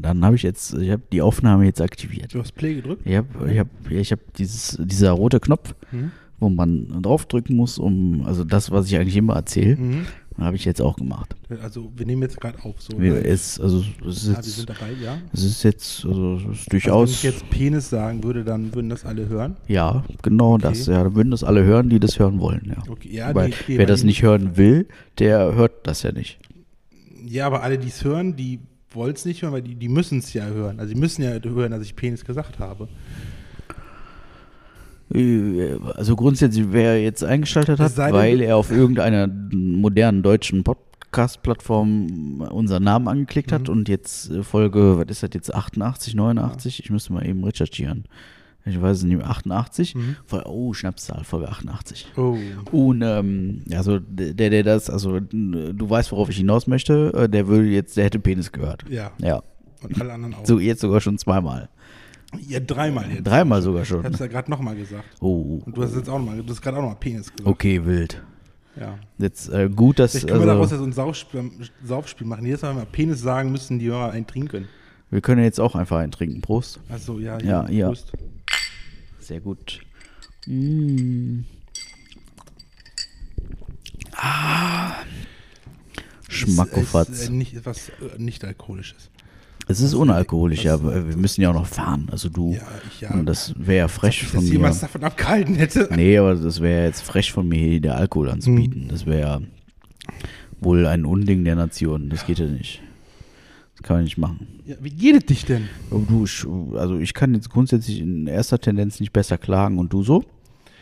dann habe ich habe die Aufnahme jetzt aktiviert. Du hast Play gedrückt? Ich habe dieser rote Knopf, wo man draufdrücken muss, also das, was ich eigentlich immer erzähle, habe ich jetzt auch gemacht. Also wir nehmen jetzt gerade auf. So, es wir sind dabei, ja? Es ist jetzt, es ist durchaus... Also wenn ich jetzt Penis sagen würde, dann würden das alle hören? Ja, genau okay. das. Ja, dann würden das alle hören, die das hören wollen. Ja. Okay, ja, weil wer das nicht hören will, der hört das ja nicht. Ja, aber alle, die es hören, die wollen es nicht hören, weil die müssen es ja hören. Also die müssen ja hören, dass ich Penis gesagt habe. Also grundsätzlich, wer jetzt eingeschaltet hat, weil er auf irgendeiner modernen deutschen Podcast-Plattform unseren Namen angeklickt hat und jetzt Folge, was ist das jetzt, 88, 89? Ja. Ich müsste mal eben recherchieren. Ich weiß es nicht, 88? Schnapszahl, Folge 88. Oh. Und also der das, also du weißt, worauf ich hinaus möchte, der hätte Penis gehört. Ja. Und alle anderen auch. So, jetzt sogar schon zweimal. Ja, dreimal jetzt. Dreimal sogar schon. Ich hab's ja gerade nochmal gesagt. Oh. Und du hast jetzt auch nochmal, du hast gerade auch nochmal Penis gesagt. Okay, wild. Ja. Jetzt gut, dass... Vielleicht können wir daraus ja so ein Saufspiel machen. Jedes Mal, wenn wir Penis sagen, müssen die Hörer einen trinken. Wir können jetzt auch einfach einen trinken. Prost. Achso, ja. Prost. Sehr gut. Schmackofatz. Es ist etwas nicht Alkoholisches. Es ist unalkoholisch, aber wir müssen ja auch noch fahren. Also du, und das wäre ja frech von mir. Dass jemand davon abgehalten hätte. Nee, aber das wäre jetzt frech von mir, hier der Alkohol anzubieten. Das wäre ja wohl ein Unding der Nation. Das geht ja nicht. Das kann man nicht machen. Ja, wie geht es dich denn? Also ich kann jetzt grundsätzlich in erster Tendenz nicht besser klagen. Und du so?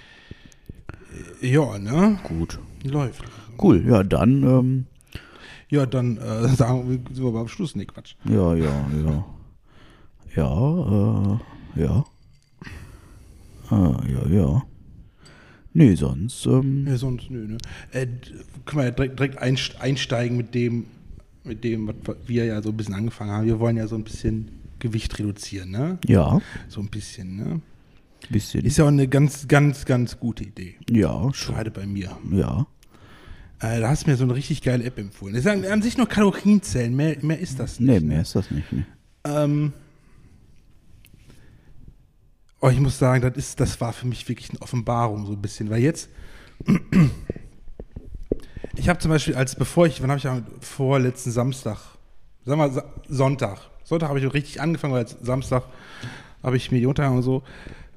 Ja, ne? Gut. Läuft. Cool, ja, dann... sagen wir, sind wir beim Schluss. Nee, Quatsch. Ja. Nee, sonst... Nö, ne? Können wir ja direkt einsteigen mit dem, was wir ja so ein bisschen angefangen haben. Wir wollen ja so ein bisschen Gewicht reduzieren, ne? Ja. So ein bisschen, ne? Bisschen. Ist ja auch eine ganz, ganz, ganz gute Idee. Ja, schon. Gerade bei mir. Ja. Da hast du mir so eine richtig geile App empfohlen. Das ist an sich nur Kalorienzellen, mehr ist das nicht. Nee, mehr ist das nicht. Nee. Ich muss sagen, das war für mich wirklich eine Offenbarung so ein bisschen, weil jetzt ich habe zum Beispiel wann habe ich vorletzten Samstag, sagen wir Sonntag habe ich richtig angefangen, weil Samstag habe ich mir die Unterlagen und so,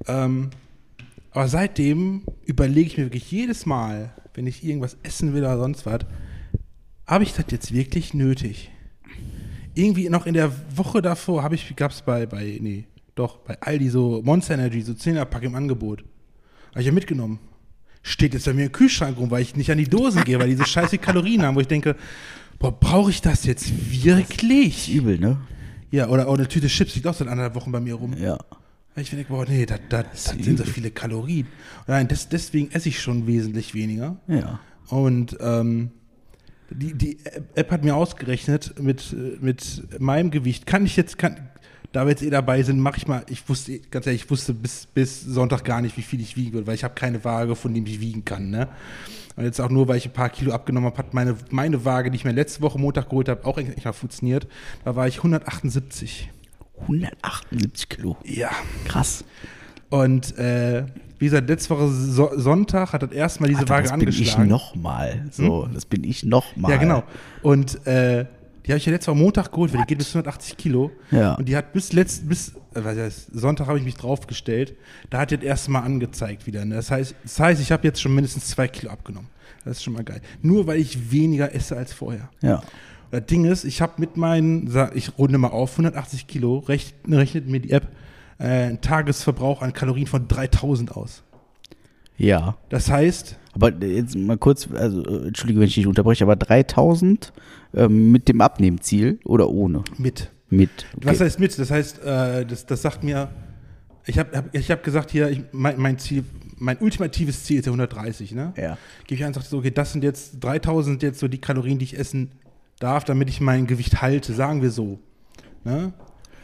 aber seitdem überlege ich mir wirklich jedes Mal, wenn ich irgendwas essen will oder sonst was, habe ich das jetzt wirklich nötig? Irgendwie noch in der Woche davor gab es bei Aldi so Monster Energy, so 10er-Pack im Angebot. Habe ich ja mitgenommen. Steht jetzt bei mir im Kühlschrank rum, weil ich nicht an die Dosen gehe, weil diese scheiße Kalorien haben, wo ich denke, brauche ich das jetzt wirklich? Das ist übel, ne? Ja, oder eine Tüte Chips liegt auch seit 1,5 Wochen bei mir rum. Ja. Ich denke, das sind so viele Kalorien. Nein, deswegen esse ich schon wesentlich weniger. Ja. Und die App hat mir ausgerechnet, mit meinem Gewicht da wir jetzt dabei sind, mache ich mal, ich wusste bis Sonntag gar nicht, wie viel ich wiegen würde, weil ich habe keine Waage, von dem ich wiegen kann, ne? Und jetzt auch nur, weil ich ein paar Kilo abgenommen habe, hat meine Waage, die ich mir letzte Woche Montag geholt habe, auch eigentlich mal funktioniert. Da war ich 178. 178 Kilo? Ja. Krass. Und wie gesagt, letzte Woche Sonntag hat das erstmal diese Waage angeschlagen. Das bin ich nochmal. Das bin ich nochmal. Ja, genau. Und die habe ich ja letzte Woche Montag geholt, weil die geht bis 180 Kilo. Ja. Und die hat bis Sonntag habe ich mich draufgestellt. Da hat jetzt erstmal angezeigt wieder. Ne? Das heißt, ich habe jetzt schon mindestens 2 Kilo abgenommen. Das ist schon mal geil. Nur weil ich weniger esse als vorher. Ja. Das Ding ist, ich habe ich runde mal auf, 180 Kilo, rechnet mir die App einen Tagesverbrauch an Kalorien von 3000 aus. Ja. Das heißt... Aber jetzt mal kurz, also entschuldige, wenn ich dich unterbreche, aber 3000 mit dem Abnehmziel oder ohne? Mit. Okay. Was heißt mit? Das heißt, das sagt mir, ich hab gesagt hier, mein Ziel, mein ultimatives Ziel ist ja 130, ne? Ja. Gebe ich an und sage so, okay, das sind jetzt 3000 jetzt so die Kalorien, die ich essen darf, damit ich mein Gewicht halte, sagen wir so. Ne?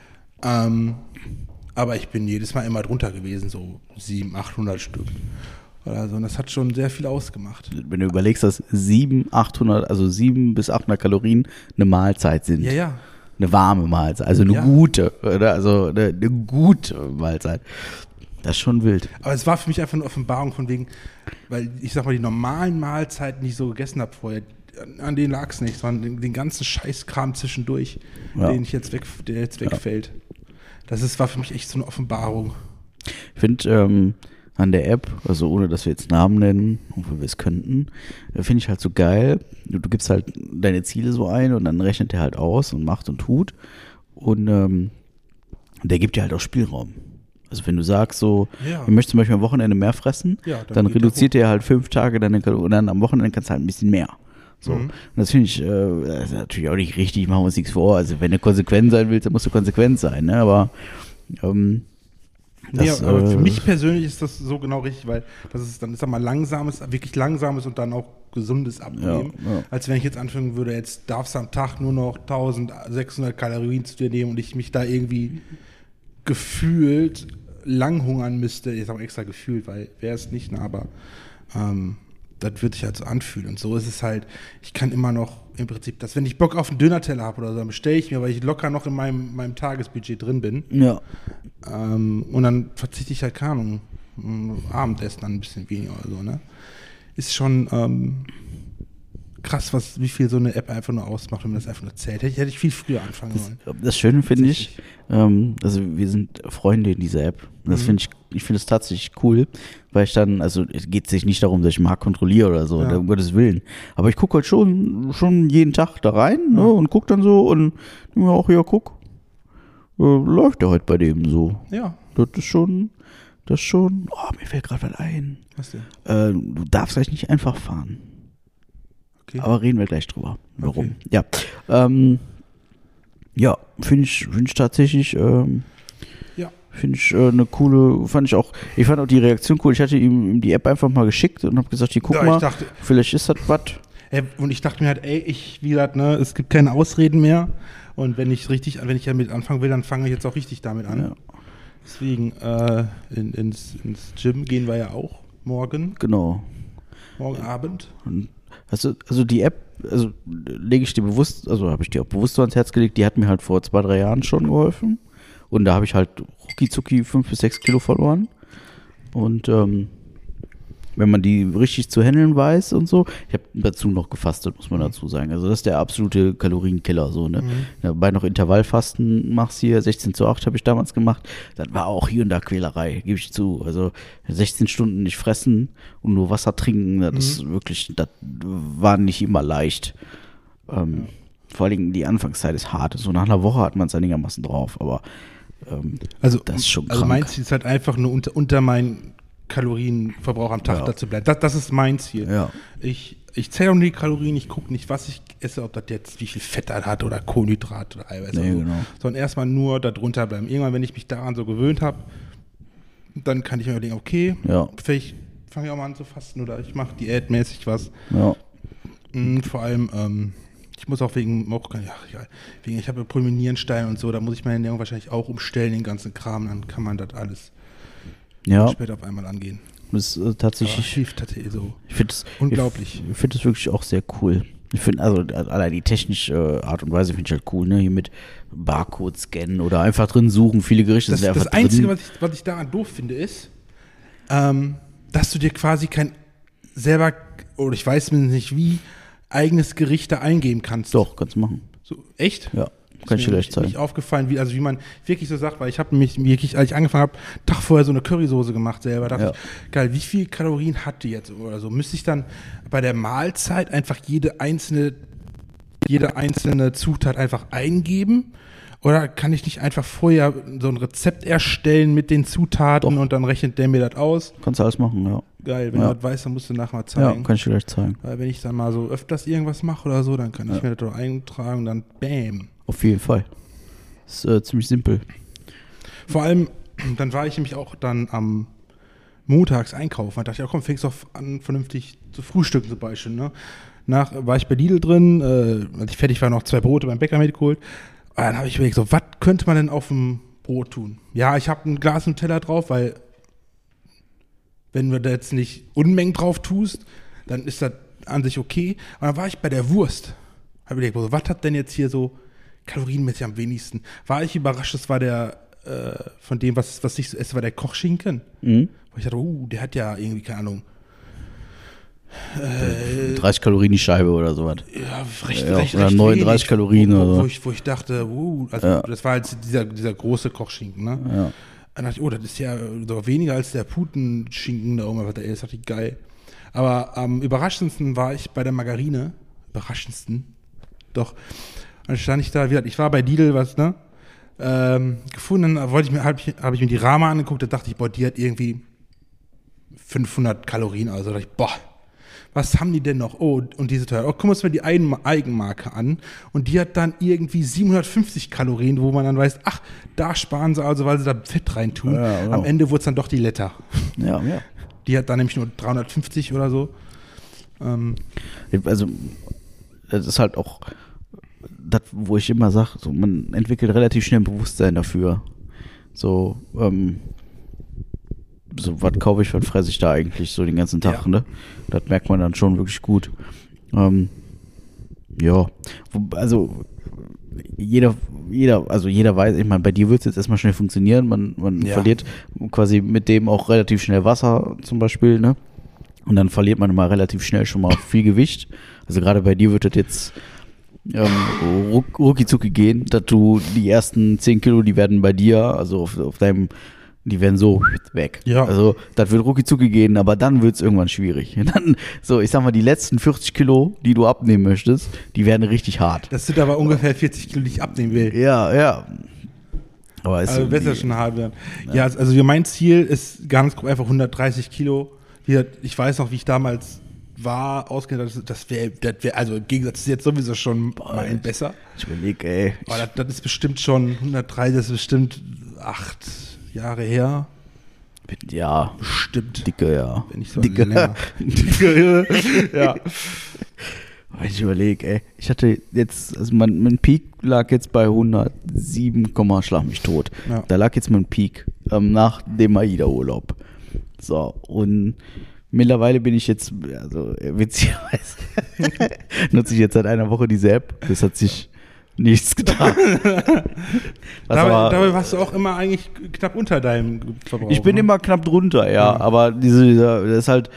Aber ich bin jedes Mal immer drunter gewesen, so 700, 800 Stück. Oder so. Und das hat schon sehr viel ausgemacht. Wenn du überlegst, dass 700 bis 800 Kalorien eine Mahlzeit sind. Ja. eine warme Mahlzeit, also eine gute, oder? Also eine gute Mahlzeit. Das ist schon wild. Aber es war für mich einfach eine Offenbarung von wegen, weil ich sag mal, die normalen Mahlzeiten, die ich so gegessen habe vorher, an denen lag es nicht, sondern den ganzen Scheißkram zwischendurch, der jetzt wegfällt. War für mich echt so eine Offenbarung. Ich finde an der App, also ohne dass wir jetzt Namen nennen, obwohl wir es könnten, finde ich halt so geil. Du gibst halt deine Ziele so ein und dann rechnet der halt aus und macht und tut. Und der gibt dir halt auch Spielraum. Also wenn du sagst so, du möchtest zum Beispiel am Wochenende mehr fressen, dann reduziert er halt 5 Tage deine Kalorien und dann am Wochenende kannst du halt ein bisschen mehr. So. Und das finde ich das ist natürlich auch nicht richtig, machen wir uns nichts vor. Also wenn du konsequent sein willst, dann musst du konsequent sein, ne? Aber aber für mich persönlich ist das so genau richtig, weil das ist dann, ich sag mal, wirklich langsames und dann auch gesundes Abnehmen. Ja. Als wenn ich jetzt anfangen würde, jetzt darfst du am Tag nur noch 1600 Kalorien zu dir nehmen und ich mich da irgendwie gefühlt lang hungern müsste. Jetzt auch extra gefühlt, weil wäre es nicht, ne, aber das wird sich halt so anfühlen. Und so ist es halt, ich kann immer noch im Prinzip, dass wenn ich Bock auf einen Döner-Teller habe oder so, dann bestelle ich mir, weil ich locker noch in meinem Tagesbudget drin bin. Ja. Und dann verzichte ich halt, keine Ahnung, Abendessen dann ein bisschen weniger oder so, ne? Ist schon krass, wie viel so eine App einfach nur ausmacht, wenn man das einfach nur zählt. Hätte ich viel früher anfangen sollen. Das Schöne finde ich, also wir sind Freunde in dieser App. Das finde ich finde es tatsächlich cool, weil ich dann, also es geht sich nicht darum, dass ich Markt kontrolliere oder so, um Gottes Willen. Aber ich gucke halt schon jeden Tag da rein, ne, und gucke dann so und mir auch, läuft der heute bei dem so. Ja. Das ist schon, mir fällt gerade was ein. Was denn? Du darfst gleich nicht einfach fahren. Okay. Aber reden wir gleich drüber. Warum? Okay. Ja. Finde ich tatsächlich, finde ich eine coole, fand auch die Reaktion cool. Ich hatte ihm die App einfach mal geschickt und habe gesagt, hier, guck mal, vielleicht ist das was. Und ich dachte mir halt, wie gesagt, ne, es gibt keine Ausreden mehr. Und wenn ich damit anfangen will, dann fange ich jetzt auch richtig damit an. Ja. Deswegen, ins Gym gehen wir ja auch morgen. Genau. Morgen Abend. Also die App, lege ich dir bewusst, habe ich dir auch bewusst so ans Herz gelegt, die hat mir halt vor 2-3 Jahren schon geholfen. Und da habe ich halt rucki 5 bis 6 Kilo verloren. Und wenn man die richtig zu handeln weiß und so, ich habe dazu noch gefastet, muss man dazu sagen. Also das ist der absolute Kalorienkiller. So, ne? Dabei noch Intervallfasten machst hier, 16:8 habe ich damals gemacht. Das war auch hier und da Quälerei, gebe ich zu. Also 16 Stunden nicht fressen und nur Wasser trinken, das war nicht immer leicht. Vor allem die Anfangszeit ist hart. So nach einer Woche hat man es einigermaßen drauf, aber das ist schon krank. Also mein Ziel ist halt einfach nur unter meinen Kalorienverbrauch am Tag dazu bleiben. Das ist mein Ziel. Ja. Ich zähle nur die Kalorien, ich gucke nicht, was ich esse, ob das jetzt wie viel Fett das hat oder Kohlenhydrat oder Eiweiß. Genau. Sondern erstmal nur darunter bleiben. Irgendwann, wenn ich mich daran so gewöhnt habe, dann kann ich mir überlegen, okay, vielleicht fange ich auch mal an zu fasten oder ich mache diätmäßig was. Ja. Vor allem, ich muss auch wegen ich habe Pulmonierenstein und so, da muss ich meine Ernährung wahrscheinlich auch umstellen, den ganzen Kram, dann kann man das alles später auf einmal angehen. Das ist tatsächlich so. Ich finde es unglaublich. Ich finde es wirklich auch sehr cool. Ich finde, allein die technische Art und Weise finde ich halt cool, ne? Hier mit Barcode scannen oder einfach drin suchen, viele Gerichte sind einfach drin. Das Einzige, was ich daran doof finde, ist, dass du dir quasi kein selber, oder ich weiß nicht wie, eigenes Gericht da eingeben kannst. Doch, kannst du machen. So, echt? Ja. Kann ich dir gleich zeigen. Mir nicht aufgefallen, wie man wirklich so sagt, weil ich habe mich wirklich, als ich angefangen habe, Tag vorher so eine Currysoße gemacht selber. Dachte ich, geil, wie viel Kalorien hat die jetzt oder so? Müsste ich dann bei der Mahlzeit einfach jede einzelne Zutat einfach eingeben? Oder kann ich nicht einfach vorher so ein Rezept erstellen mit den Zutaten und dann rechnet der mir das aus? Kannst du alles machen, ja. Geil, wenn du das weißt, dann musst du nachher mal zeigen. Ja, kann ich dir gleich zeigen. Weil wenn ich dann mal so öfters irgendwas mache oder so, dann kann ich mir das doch eintragen und dann bam. Auf jeden Fall. Das ist ziemlich simpel. Vor allem, dann war ich nämlich auch dann am montags einkaufen. Da dachte ich, komm, fängst doch an, vernünftig zu frühstücken zum Beispiel. Ne? War ich bei Lidl drin, als ich fertig war, noch 2 Brote beim Bäcker mitgeholt. Und dann habe ich überlegt, so, was könnte man denn auf dem Brot tun? Ja, ich habe ein Glas und Teller drauf, weil wenn du da jetzt nicht Unmengen drauf tust, dann ist das an sich okay. Und dann war ich bei der Wurst. Habe überlegt, was hat denn jetzt hier so kalorienmäßig am wenigsten. War ich überrascht, das war der, von dem, was ich so esse, war der Kochschinken. Wo ich dachte, der hat ja irgendwie, keine Ahnung, 30 Kalorien die Scheibe oder sowas. Ja, recht oder 39 wenig, Kalorien oder so. Wo ich dachte, das war halt dieser große Kochschinken, ne? Ja. Dann dachte ich, das ist ja doch weniger als der Putenschinken da oben. Das dachte ich, geil. Aber am überraschendsten war ich bei der Margarine. Überraschendsten? Doch. Dann stand ich da, ich war bei Lidl, gefunden, habe ich mir die Rama angeguckt, da dachte ich, die hat irgendwie 500 Kalorien. Also dachte ich, was haben die denn noch? Oh, und diese teuer. Gucken wir uns mal die Eigenmarke an. Und die hat dann irgendwie 750 Kalorien, wo man dann weiß, da sparen sie also, weil sie da Fett reintun. Ja, genau. Am Ende wurde es dann doch die Letta. Ja. Die hat dann nämlich nur 350 oder so. Also, das ist halt auch das, wo ich immer sage, so, man entwickelt relativ schnell ein Bewusstsein dafür. So, was kaufe ich, was fresse ich da eigentlich so den ganzen Tag, ne? Das merkt man dann schon wirklich gut. Also jeder weiß, ich meine, bei dir wird es jetzt erstmal schnell funktionieren, man verliert quasi mit dem auch relativ schnell Wasser zum Beispiel, ne? Und dann verliert man immer relativ schnell schon mal viel Gewicht. Also gerade bei dir wird das jetzt rucki-zucki gehen, dass du die ersten 10 Kilo, die werden bei dir, also auf deinem, die werden so weg. Ja. Also das wird rucki-zucki gehen, aber dann wird es irgendwann schwierig. Dann, so, ich sag mal, die letzten 40 Kilo, die du abnehmen möchtest, die werden richtig hart. Das sind aber ungefähr 40 Kilo, die ich abnehmen will. Ja. Aber also besser schon hart werden. Ja, also mein Ziel ist ganz grob einfach 130 Kilo. Ich weiß noch, wie ich damals war, ausgegangen, das wäre, also im Gegensatz ist jetzt sowieso schon mal besser. Ich überlege, ey. Aber das ist bestimmt schon 130, das ist bestimmt 8 Jahre her. Ja. Bestimmt. Dicke, ja. Wenn nicht so länger. Dicke, ja. Ich überlege, ey. Ich hatte jetzt, also mein Peak lag jetzt bei 107, schlag mich tot. Ja. Da lag jetzt mein Peak nach dem AIDA-Urlaub. So, und mittlerweile bin ich jetzt, also witzigerweise, nutze ich jetzt seit einer Woche diese App. Das hat sich nichts getan. Dabei warst du auch immer eigentlich knapp unter deinem Verbrauch. Ich bin immer knapp drunter, ja. Aber das ist halt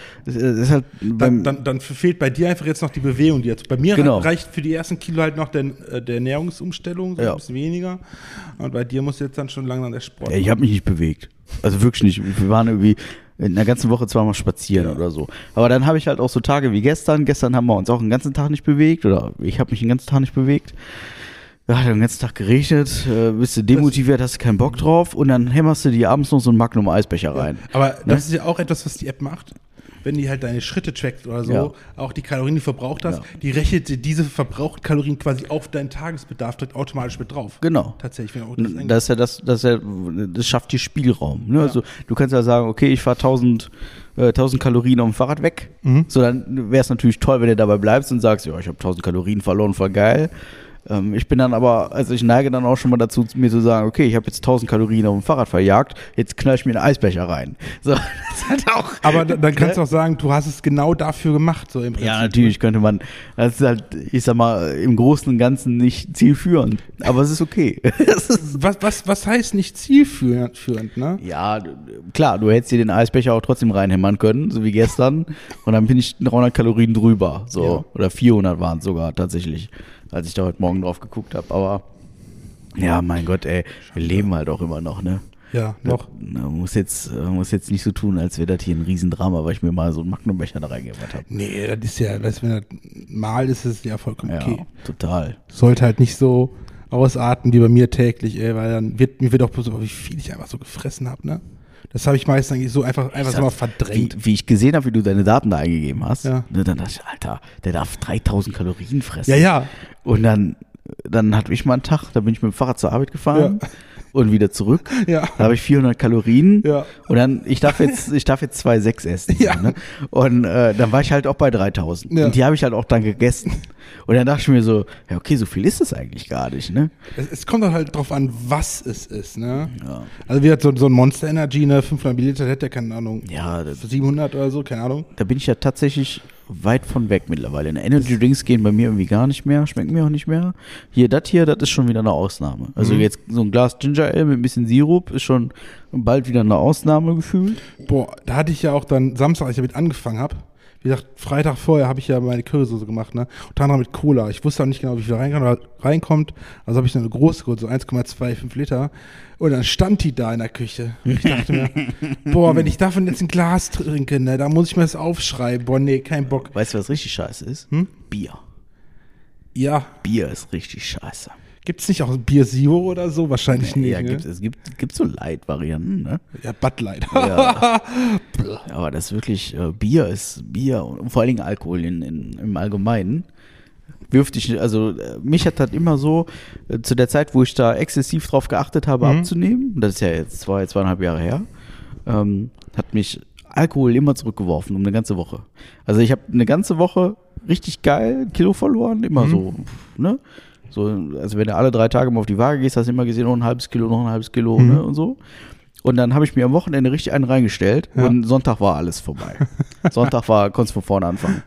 dann fehlt bei dir einfach jetzt noch die Bewegung. Bei mir reicht für die ersten Kilo halt noch der Ernährungsumstellung, so ein bisschen weniger. Und bei dir muss jetzt dann schon langsam der Sport. Ja, ich habe mich nicht bewegt. Also wirklich nicht. Wir waren irgendwie in der ganzen Woche zweimal spazieren oder so. Aber dann habe ich halt auch so Tage wie gestern. Gestern haben wir uns auch den ganzen Tag nicht bewegt oder ich habe mich den ganzen Tag nicht bewegt. Ja, hat den ganzen Tag geregnet, bist du demotiviert, hast du keinen Bock drauf und dann hämmerst du dir abends noch so einen Magnum-Eisbecher rein. Aber das ist ja auch etwas, was die App macht. Wenn die halt deine Schritte trackt oder so, auch die Kalorien, die du verbraucht hast, die rechnet dir diese verbrauchten Kalorien quasi auf deinen Tagesbedarf direkt automatisch mit drauf. Genau. Tatsächlich. Das schafft dir Spielraum. Ne? Ja. Also du kannst ja sagen, okay, ich fahre 1000 Kalorien auf dem Fahrrad weg. So, dann wäre es natürlich toll, wenn du dabei bleibst und sagst, ja, ich habe 1000 Kalorien verloren, voll geil. Ich bin dann aber, also ich neige dann auch schon mal dazu, mir zu sagen, okay, ich habe jetzt 1000 Kalorien auf dem Fahrrad verjagt, jetzt knall ich mir einen Eisbecher rein. So, das hat auch. Aber dann kannst du auch sagen, du hast es genau dafür gemacht, so im Prinzip. Ja, natürlich könnte man, das ist halt, ich sag mal, im Großen und Ganzen nicht zielführend, aber es ist okay. Was heißt nicht zielführend, ne? Ja, klar, du hättest dir den Eisbecher auch trotzdem reinhämmern können, so wie gestern, und dann bin ich 300 Kalorien drüber, so, oder 400 waren es sogar tatsächlich, als ich da heute Morgen drauf geguckt habe. Aber ja, mein Gott, ey, wir leben halt auch immer noch, ne? Ja, noch. Man muss jetzt nicht so tun, als wäre das hier ein Riesendrama, weil ich mir mal so einen Magnumbecher da reingemacht habe. Nee, das ist ja, wenn das mal ist, es ja vollkommen okay. Ja, total. Sollte halt nicht so ausarten wie bei mir täglich, ey, weil dann mir wird auch bloß, wie viel ich einfach so gefressen habe, ne? Das habe ich meistens eigentlich so einfach so mal verdrängt. Wie ich gesehen habe, wie du deine Daten da eingegeben hast, dann dachte ich, Alter, der darf 3000 Kalorien fressen. Ja. Und dann hatte ich mal einen Tag, da bin ich mit dem Fahrrad zur Arbeit gefahren und wieder zurück. Ja. Da habe ich 400 Kalorien und dann, ich darf jetzt 2,6 essen. Ja. So, ne? Und dann war ich halt auch bei 3000. Ja. Und die habe ich halt auch dann gegessen. Und dann dachte ich mir so, ja okay, so viel ist es eigentlich gar nicht, ne? Es kommt doch halt drauf an, was es ist, ne? Ja. Also wie hat so ein Monster Energy, ne, 500 Milliliter, hätte der, keine Ahnung, 700 oder so, keine Ahnung. Da bin ich ja tatsächlich weit von weg mittlerweile. Energy Drinks gehen bei mir irgendwie gar nicht mehr, schmecken mir auch nicht mehr. Das ist schon wieder eine Ausnahme. Also jetzt so ein Glas Ginger Ale mit ein bisschen Sirup ist schon bald wieder eine Ausnahme gefühlt. Boah, da hatte ich ja auch dann Samstag, als ich damit angefangen habe, wie gesagt, Freitag vorher habe ich ja meine Currysoße gemacht, ne? Unter anderem mit Cola. Ich wusste auch nicht genau, wie viel reinkommt. Also habe ich dann eine große, so 1,25 Liter. Und dann stand die da in der Küche. Und ich dachte mir, boah, wenn ich davon jetzt ein Glas trinke, ne, dann muss ich mir das aufschreiben. Boah, nee, kein Bock. Weißt du, was richtig scheiße ist? Bier. Ja. Bier ist richtig scheiße. Gibt es nicht auch Bier Zero oder so? Wahrscheinlich nicht. Ja, ne? es gibt so Light-Varianten, ne? Ja, Bud Light. Ja. Aber das ist wirklich, Bier ist Bier und vor allen Dingen Alkohol im Allgemeinen. Wirft dich, also mich hat das immer so, zu der Zeit, wo ich da exzessiv drauf geachtet habe, abzunehmen, das ist ja jetzt 2,5 Jahre her, hat mich Alkohol immer zurückgeworfen um eine ganze Woche. Also ich habe eine ganze Woche richtig geil Kilo verloren, immer so, ne? So, also wenn du alle 3 Tage mal auf die Waage gehst, hast du immer gesehen, noch ein halbes Kilo, ne, und so. Und dann habe ich mir am Wochenende richtig einen reingestellt und Sonntag war alles vorbei. Sonntag konntest du von vorne anfangen.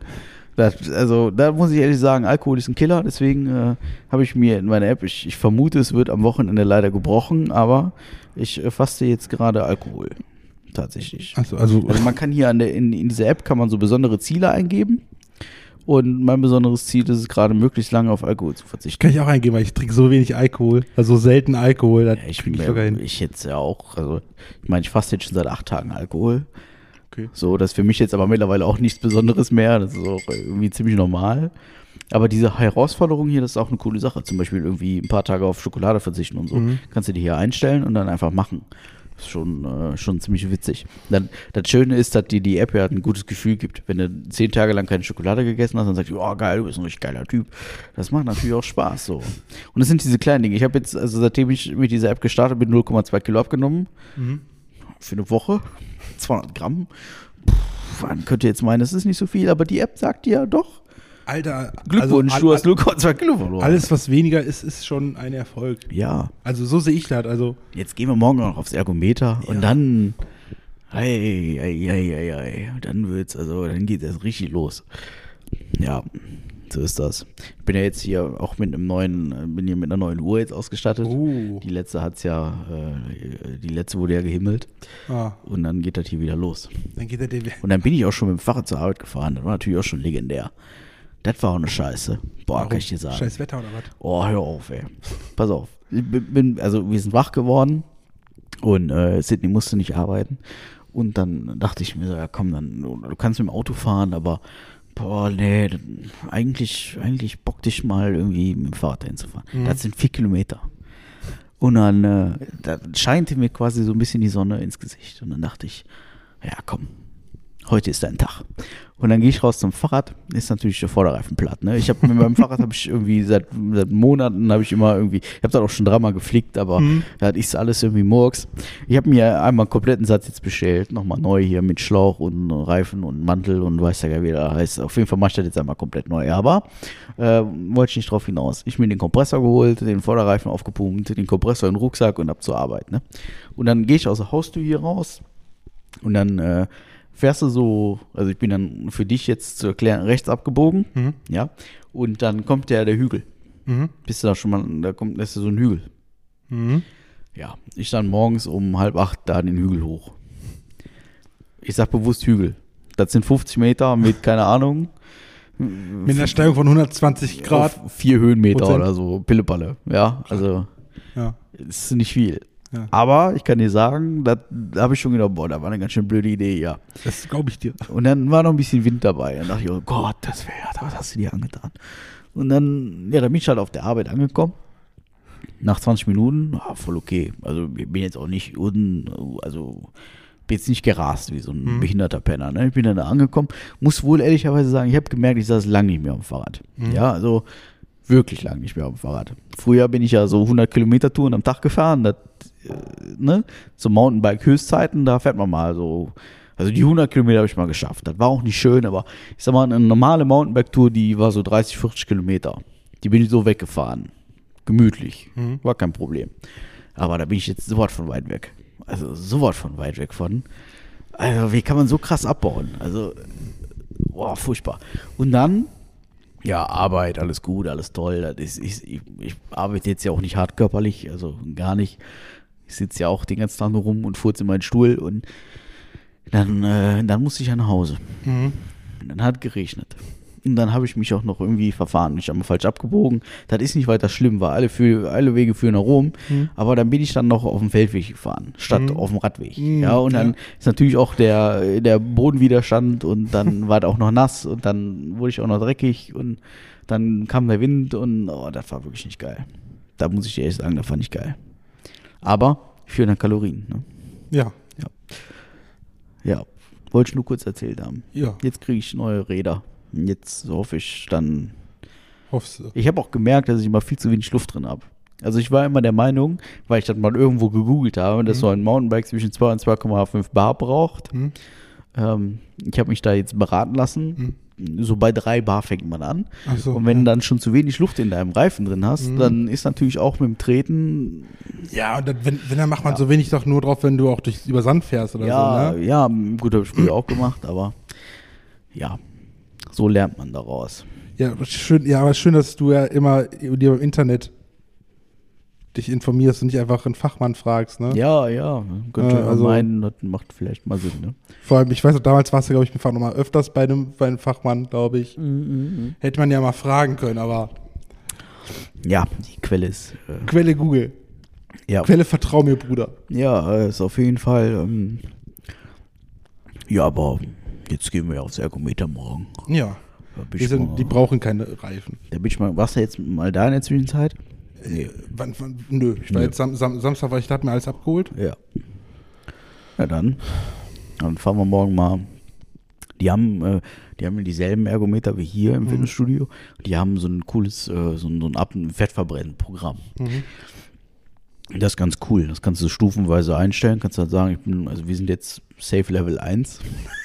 Da muss ich ehrlich sagen, Alkohol ist ein Killer, deswegen habe ich mir in meiner App, ich vermute, es wird am Wochenende leider gebrochen, aber ich faste jetzt gerade Alkohol. Tatsächlich. Also man kann hier in dieser App kann man so besondere Ziele eingeben. Und mein besonderes Ziel ist es gerade, möglichst lange auf Alkohol zu verzichten. Kann ich auch eingeben, weil ich trinke so wenig Alkohol, also selten Alkohol. Ja, ich jetzt ja auch, also ich meine, ich faste jetzt schon seit 8 Tagen Alkohol. Okay. So, das ist für mich jetzt aber mittlerweile auch nichts Besonderes mehr. Das ist auch irgendwie ziemlich normal. Aber diese Herausforderung hier, das ist auch eine coole Sache. Zum Beispiel irgendwie ein paar Tage auf Schokolade verzichten und so. Kannst du die hier einstellen und dann einfach machen. Das ist schon ziemlich witzig. Dann, das Schöne ist, dass dir die App ja ein gutes Gefühl gibt. Wenn du 10 Tage lang keine Schokolade gegessen hast, dann sagst du, oh geil, du bist ein richtig geiler Typ. Das macht natürlich auch Spaß so. Und das sind diese kleinen Dinge. Ich habe jetzt, also seitdem ich mit dieser App gestartet bin, 0,2 Kilo abgenommen. Für eine Woche. 200 Gramm. Man könnte jetzt meinen, das ist nicht so viel, aber die App sagt dir ja doch. Alter, Glückwunsch, also, du hast 0,2 Kilo verloren. Alles, was weniger ist schon ein Erfolg. Ja. Also so sehe ich das. Also jetzt gehen wir morgen noch aufs Ergometer und dann, dann geht das richtig los. Ja, so ist das. Ich bin ja jetzt hier auch mit einer neuen Uhr jetzt ausgestattet. Die letzte wurde ja gehimmelt. Und dann geht das hier wieder los. Und dann bin ich auch schon mit dem Fahrrad zur Arbeit gefahren. Das war natürlich auch schon legendär. Das war auch eine Scheiße. Boah, warum? Kann ich dir sagen. Scheiß Wetter oder was? Oh, hör auf, ey. Pass auf. Wir sind wach geworden und Sydney musste nicht arbeiten. Und dann dachte ich mir so, ja komm, du kannst mit dem Auto fahren, aber boah, nee, eigentlich bock dich mal irgendwie mit dem Fahrrad hinzufahren. Das sind 4 Kilometer. Und dann da scheinte mir quasi so ein bisschen die Sonne ins Gesicht. Und dann dachte ich, ja komm, heute ist dein Tag. Und dann gehe ich raus zum Fahrrad, ist natürlich der Vorderreifen platt. Ne? Mit meinem Fahrrad habe ich irgendwie seit Monaten ich habe das auch schon 3-mal geflickt, aber da ist alles irgendwie Murks. Ich habe mir einmal einen kompletten Satz jetzt bestellt, nochmal neu hier mit Schlauch und Reifen und Mantel und weiß ja gar nicht, wie das heißt. Auf jeden Fall mache ich das jetzt einmal komplett neu, aber wollte ich nicht drauf hinaus. Ich mir den Kompressor geholt, den Vorderreifen aufgepumpt, den Kompressor in den Rucksack und ab zur Arbeit. Ne? Und dann gehe ich aus der Haustür hier raus und dann fährst du so, also ich bin dann für dich jetzt zu erklären, rechts abgebogen, ja, und dann kommt der Hügel. Bist du da schon mal, das ist so ein Hügel. Ja, ich dann morgens um 7:30 da den Hügel hoch. Ich sag bewusst Hügel. Das sind 50 Meter mit, keine Ahnung. Mit einer Steigung von 120 Grad. 4 Höhenmeter oder so, Pillepalle, ja, also ist nicht viel. Ja. Aber ich kann dir sagen, da habe ich schon gedacht, boah, da war eine ganz schön blöde Idee, ja. Das glaube ich dir. Und dann war noch ein bisschen Wind dabei. Dann dachte ich, oh Gott, was hast du dir angetan? Und dann, da bin ich halt auf der Arbeit angekommen. Nach 20 Minuten, voll okay. Also ich bin jetzt auch nicht, bin jetzt nicht gerast wie so ein behinderter Penner. Ne? Ich bin dann da angekommen, muss wohl ehrlicherweise sagen, ich habe gemerkt, ich saß lange nicht mehr am Fahrrad. Ja, also wirklich lange nicht mehr am Fahrrad. Früher bin ich ja so 100 Kilometer Touren am Tag gefahren, so Mountainbike-Höchstzeiten, da fährt man mal so, also die 100 Kilometer habe ich mal geschafft. Das war auch nicht schön, aber ich sag mal, eine normale Mountainbike-Tour, die war so 30, 40 Kilometer. Die bin ich so weggefahren. Gemütlich. War kein Problem. Aber da bin ich jetzt sowas von weit weg. Also sowas von weit weg von. Also wie kann man so krass abbauen? Also boah, furchtbar. Und dann, ja, Arbeit, alles gut, alles toll. Ich arbeite jetzt ja auch nicht hart körperlich, also gar nicht. Ich sitze ja auch den ganzen Tag nur rum und furze in meinen Stuhl und dann musste ich ja nach Hause. Und dann hat geregnet. Und dann habe ich mich auch noch irgendwie verfahren. Ich habe mal falsch abgebogen. Das ist nicht weiter schlimm, weil alle Wege führen nach Rom. Aber dann bin ich dann noch auf dem Feldweg gefahren, statt auf dem Radweg. Ja, und dann ist natürlich auch der Bodenwiderstand und dann war das auch noch nass und dann wurde ich auch noch dreckig und dann kam der Wind und das war wirklich nicht geil. Da muss ich dir ehrlich sagen, das fand ich geil. Aber 400 Kalorien. Ne? Ja. Ja, wollte ich nur kurz erzählt haben. Ja. Jetzt kriege ich neue Räder. Jetzt hoffe ich dann. Hoffst du? Ich habe auch gemerkt, dass ich immer viel zu wenig Luft drin habe. Also ich war immer der Meinung, weil ich das mal irgendwo gegoogelt habe, dass so ein Mountainbike zwischen 2 und 2,5 Bar braucht. Ich habe mich da jetzt beraten lassen. So bei 3 Bar fängt man an. Ach so, und wenn du dann schon zu wenig Luft in deinem Reifen drin hast, dann ist natürlich auch mit dem Treten. Ja, und wenn dann macht man so wenig doch nur drauf, wenn du auch über Sand fährst oder so, ne? Ja, gut, habe ich früher auch gemacht, aber ja, so lernt man daraus. Ja, aber schön, dass du ja immer dir im Internet dich informierst und nicht einfach einen Fachmann fragst, ne? Ja, könnte man meinen, das macht vielleicht mal Sinn, ne? Vor allem, ich weiß noch, damals warst du, glaube ich, noch mal öfters bei einem Fachmann, glaube ich. Hätte man ja mal fragen können, aber ja, die Quelle ist Quelle Google. Ja. Quelle vertrau mir, Bruder. Ja, ist auf jeden Fall ja, aber jetzt gehen wir aufs Ergometer morgen. Ja. Die brauchen keine Reifen. Da bin ich mal, warst du jetzt mal da in der Zwischenzeit? Nee. Nö, ich war jetzt Samstag, weil ich da mir alles abgeholt. Ja. Ja, dann fahren wir morgen mal. Die haben dieselben Ergometer wie hier im Fitnessstudio. Die haben so ein cooles, so ein Fettverbrennprogramm. Das ist ganz cool. Das kannst du stufenweise einstellen. Kannst halt sagen, wir sind jetzt Safe Level 1.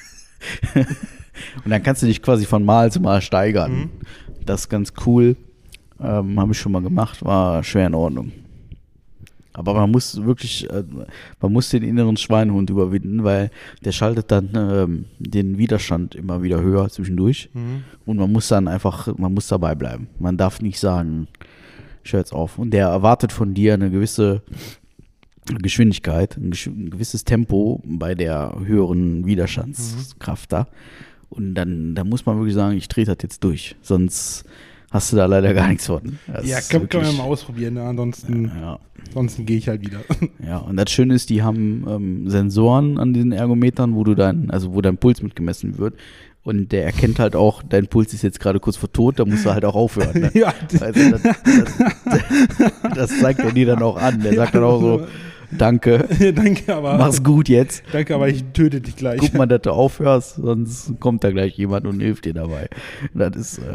Und dann kannst du dich quasi von Mal zu Mal steigern. Das ist ganz cool. Habe ich schon mal gemacht, war schwer in Ordnung. Aber man muss den inneren Schweinehund überwinden, weil der schaltet dann den Widerstand immer wieder höher zwischendurch. Und man muss dabei bleiben. Man darf nicht sagen, ich höre jetzt auf. Und der erwartet von dir eine gewisse Geschwindigkeit, ein gewisses Tempo bei der höheren Widerstandskraft da. Und dann muss man wirklich sagen, ich drehe das jetzt durch. Sonst hast du da leider gar nichts von. Ja, können wir mal ausprobieren. Ne? Ansonsten gehe ich halt wieder. Ja, und das Schöne ist, die haben Sensoren an diesen Ergometern, wo dein Puls mitgemessen wird. Und der erkennt halt auch, dein Puls ist jetzt gerade kurz vor Tod, da musst du halt auch aufhören. Ne? Ja. Also das zeigt er dir dann auch an. Der sagt dann auch so, danke, aber mach's gut jetzt. Danke, aber ich töte dich gleich. Guck mal, dass du aufhörst, sonst kommt da gleich jemand und hilft dir dabei. Das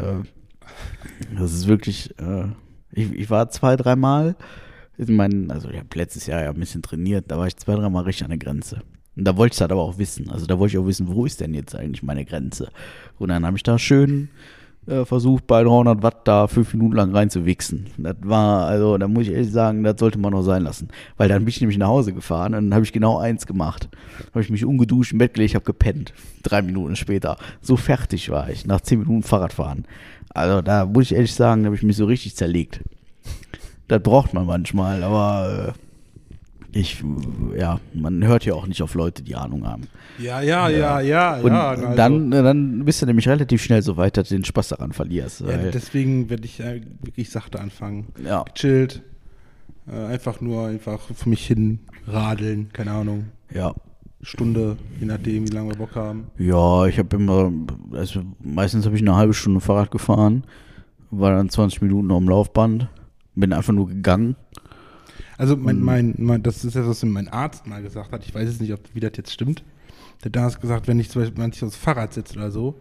ist wirklich, ich war 2-3 Mal, ich habe letztes Jahr ja ein bisschen trainiert, da war ich 2-3 Mal richtig an der Grenze. Und da wollte ich das aber auch wissen. Also da wollte ich auch wissen, wo ist denn jetzt eigentlich meine Grenze? Und dann habe ich da schön versucht, bei 300 Watt da 5 Minuten lang reinzuwichsen. Das war, da muss ich ehrlich sagen, das sollte man noch sein lassen. Weil dann bin ich nämlich nach Hause gefahren und dann habe ich genau eins gemacht. Habe ich mich umgeduscht, im Bett gelegt, habe gepennt. 3 Minuten später. So fertig war ich, nach 10 Minuten Fahrradfahren. Also da muss ich ehrlich sagen, da habe ich mich so richtig zerlegt. Das braucht man manchmal, aber man hört ja auch nicht auf Leute, die Ahnung haben. Ja. Und dann bist du nämlich relativ schnell so weit, dass du den Spaß daran verlierst. Ja, deswegen werde ich wirklich sachte anfangen. Ja. Gechillt. Einfach für mich hin radeln, keine Ahnung. Ja. Stunde, je nachdem, wie lange wir Bock haben. Ja, meistens habe ich eine halbe Stunde Fahrrad gefahren, war dann 20 Minuten auf dem Laufband, bin einfach nur gegangen. Also das ist ja, was mein Arzt mal gesagt hat, ich weiß jetzt nicht, wie das jetzt stimmt. Der hat damals gesagt, wenn ich zum Beispiel aufs Fahrrad sitze oder so,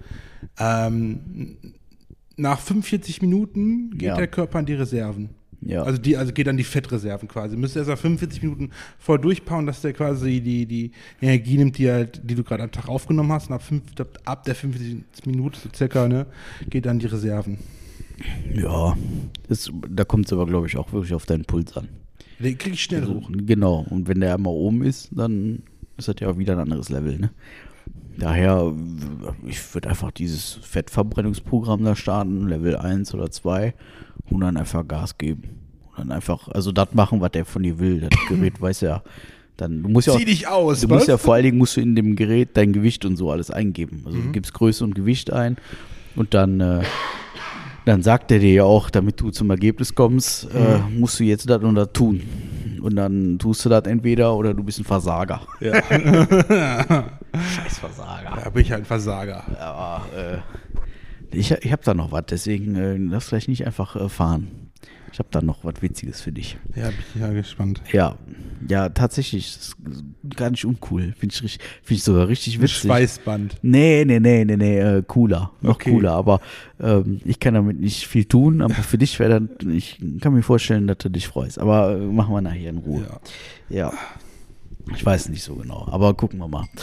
nach 45 Minuten geht der Körper in die Reserven. Ja. Also geht an die Fettreserven quasi. Müsste erst mal 45 Minuten voll durchpowern, dass der quasi die Energie nimmt, die du gerade am Tag aufgenommen hast. Und ab der 45 Minute so circa, ne, geht dann die Reserven. Ja, da kommt es aber, glaube ich, auch wirklich auf deinen Puls an. Den krieg ich schnell hoch. Genau, und wenn der einmal oben ist, dann ist das ja auch wieder ein anderes Level, ne? Daher, ich würde einfach dieses Fettverbrennungsprogramm da starten, Level 1 oder 2, und dann einfach Gas geben. Und dann einfach, also das machen, was der von dir will. Das Gerät weiß ja, dann, du musst ja auch, Zieh dich aus, du musst ja vor allen Dingen musst du in dem Gerät dein Gewicht und so alles eingeben. Also du gibst Größe und Gewicht ein und dann sagt er dir ja auch, damit du zum Ergebnis kommst, musst du jetzt das und das tun. Und dann tust du das entweder oder du bist ein Versager. Ja. Scheiß Versager. Da bin ich halt ein Versager. Aber ich habe da noch was, deswegen lass vielleicht nicht einfach fahren. Ich habe da noch was Witziges für dich. Ja, bin ich ja gespannt. Ja, tatsächlich, das ist gar nicht uncool. Finde ich sogar richtig witzig. Schweißband. Nee, cooler. Noch Okay. cooler, aber ich kann damit nicht viel tun, aber für dich wäre dann, ich kann mir vorstellen, dass du dich freust. Aber machen wir nachher in Ruhe. Ja. Ich weiß nicht so genau, aber gucken wir mal.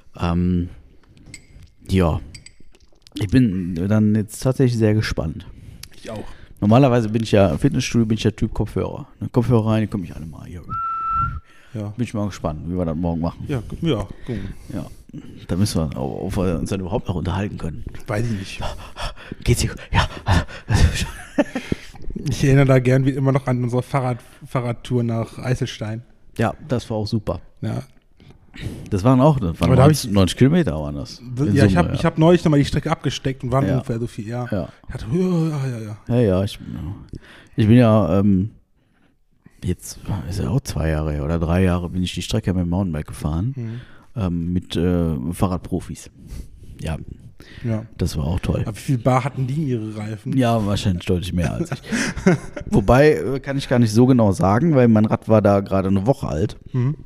Ja. Ich bin dann jetzt tatsächlich sehr gespannt. Ich auch. Normalerweise bin ich ja im Fitnessstudio, bin ich ja Typ Kopfhörer. Kopfhörer rein, die komme ich alle mal hier. Ja. Bin ich mal gespannt, wie wir das morgen machen. Ja, gucken. Ja, da müssen wir, ob wir uns dann überhaupt noch unterhalten können. Weiß ich nicht. Geht's hier? Ja. Ich erinnere da gern wie immer noch an unsere Fahrradtour nach Eiselstein. Ja, das war auch super. Ja. Das waren Aber da 90 Kilometer waren das. In Ja, Summe, ich hab neulich nochmal die Strecke abgesteckt und waren Ja. ungefähr so viel. Ja. Ja. Ich hatte, Ja, ich bin ja jetzt, ist ja auch 2 Jahre her oder 3 Jahre bin ich die Strecke mit dem Mountainbike gefahren, mit Fahrradprofis. Ja, Ja. das war auch toll. Aber wie viel Bar hatten die in ihre Reifen? Ja, wahrscheinlich deutlich mehr als ich. Wobei, kann ich gar nicht so genau sagen, weil mein Rad war da gerade eine Woche alt.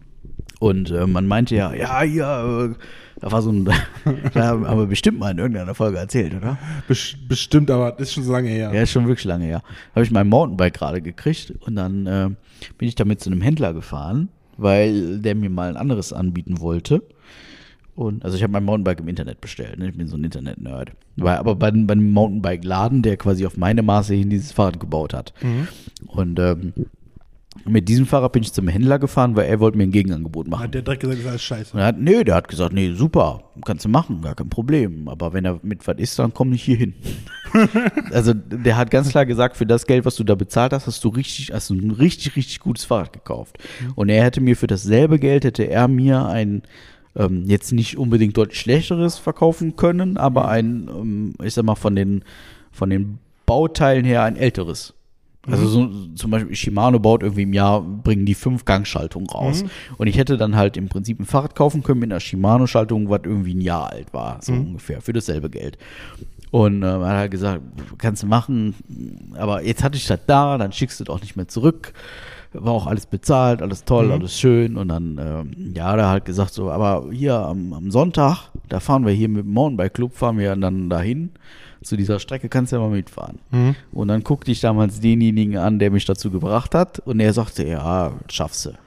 Und man meinte ja, hier, da war so ein, da haben wir bestimmt mal in irgendeiner Folge erzählt, oder? Bestimmt, aber das ist schon so lange her. Ja, ist schon wirklich lange her. Habe ich mein Mountainbike gerade gekriegt und dann bin ich damit zu einem Händler gefahren, weil der mir mal ein anderes anbieten wollte. Und also ich habe mein Mountainbike im Internet bestellt, ne? Ich bin so ein Internet-Nerd. War aber bei einem Mountainbike-Laden, der quasi auf meine Maße hin dieses Fahrrad gebaut hat. Und mit diesem Fahrrad bin ich zum Händler gefahren, weil er wollte mir ein Gegenangebot machen. Hat der direkt gesagt, das ist alles scheiße. Und der hat gesagt, nee, super, kannst du machen, gar kein Problem. Aber wenn er mit was ist, dann komm nicht hier hin. Also der hat ganz klar gesagt, für das Geld, was du da bezahlt hast, hast du ein richtig, richtig gutes Fahrrad gekauft. Und er hätte mir für dasselbe Geld, hätte er mir ein jetzt nicht unbedingt deutlich schlechteres verkaufen können, aber ein, ich sag mal, von den Bauteilen her ein älteres. Also so, zum Beispiel Shimano baut irgendwie im Jahr, bringen die 5-Gang-Schaltung raus. Und ich hätte dann halt im Prinzip ein Fahrrad kaufen können mit einer Shimano-Schaltung, was irgendwie ein Jahr alt war, so ungefähr, für dasselbe Geld. Und er hat halt gesagt, kannst du machen, aber jetzt hatte ich das da, dann schickst du das auch nicht mehr zurück. War auch alles bezahlt, alles toll, alles schön. Und dann, da hat er halt gesagt so, aber hier am Sonntag, da fahren wir hier mit dem Mountainbike-Club, fahren wir dann dahin. Zu dieser Strecke kannst du ja mal mitfahren. Und dann guckte ich damals denjenigen an, der mich dazu gebracht hat. Und er sagte, ja, schaffst du.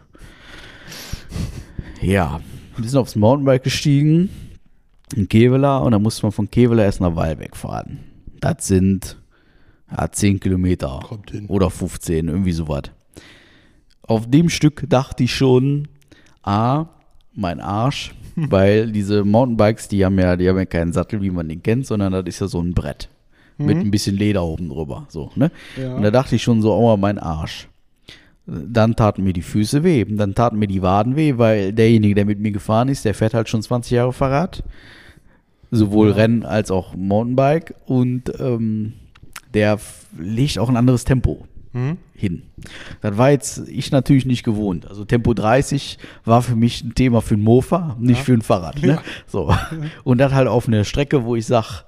Ja, wir sind aufs Mountainbike gestiegen in Kevela und dann musste man von Kevela erst nach Wallbeck fahren. Das sind 10 Kilometer oder 15, irgendwie sowas. Auf dem Stück dachte ich schon, mein Arsch, weil diese Mountainbikes, die haben ja keinen Sattel, wie man den kennt, sondern das ist ja so ein Brett mit ein bisschen Leder oben drüber. So, ne? Ja. Und da dachte ich schon so, mein Arsch. Dann taten mir die Füße weh, dann taten mir die Waden weh, weil derjenige, der mit mir gefahren ist, der fährt halt schon 20 Jahre Fahrrad. Sowohl Rennen als auch Mountainbike und der legt auch ein anderes Tempo hin. Das war jetzt ich natürlich nicht gewohnt. Also Tempo 30 war für mich ein Thema für ein Mofa, nicht für ein Fahrrad. Ne? Ja. So. Und das halt auf einer Strecke, wo ich sag,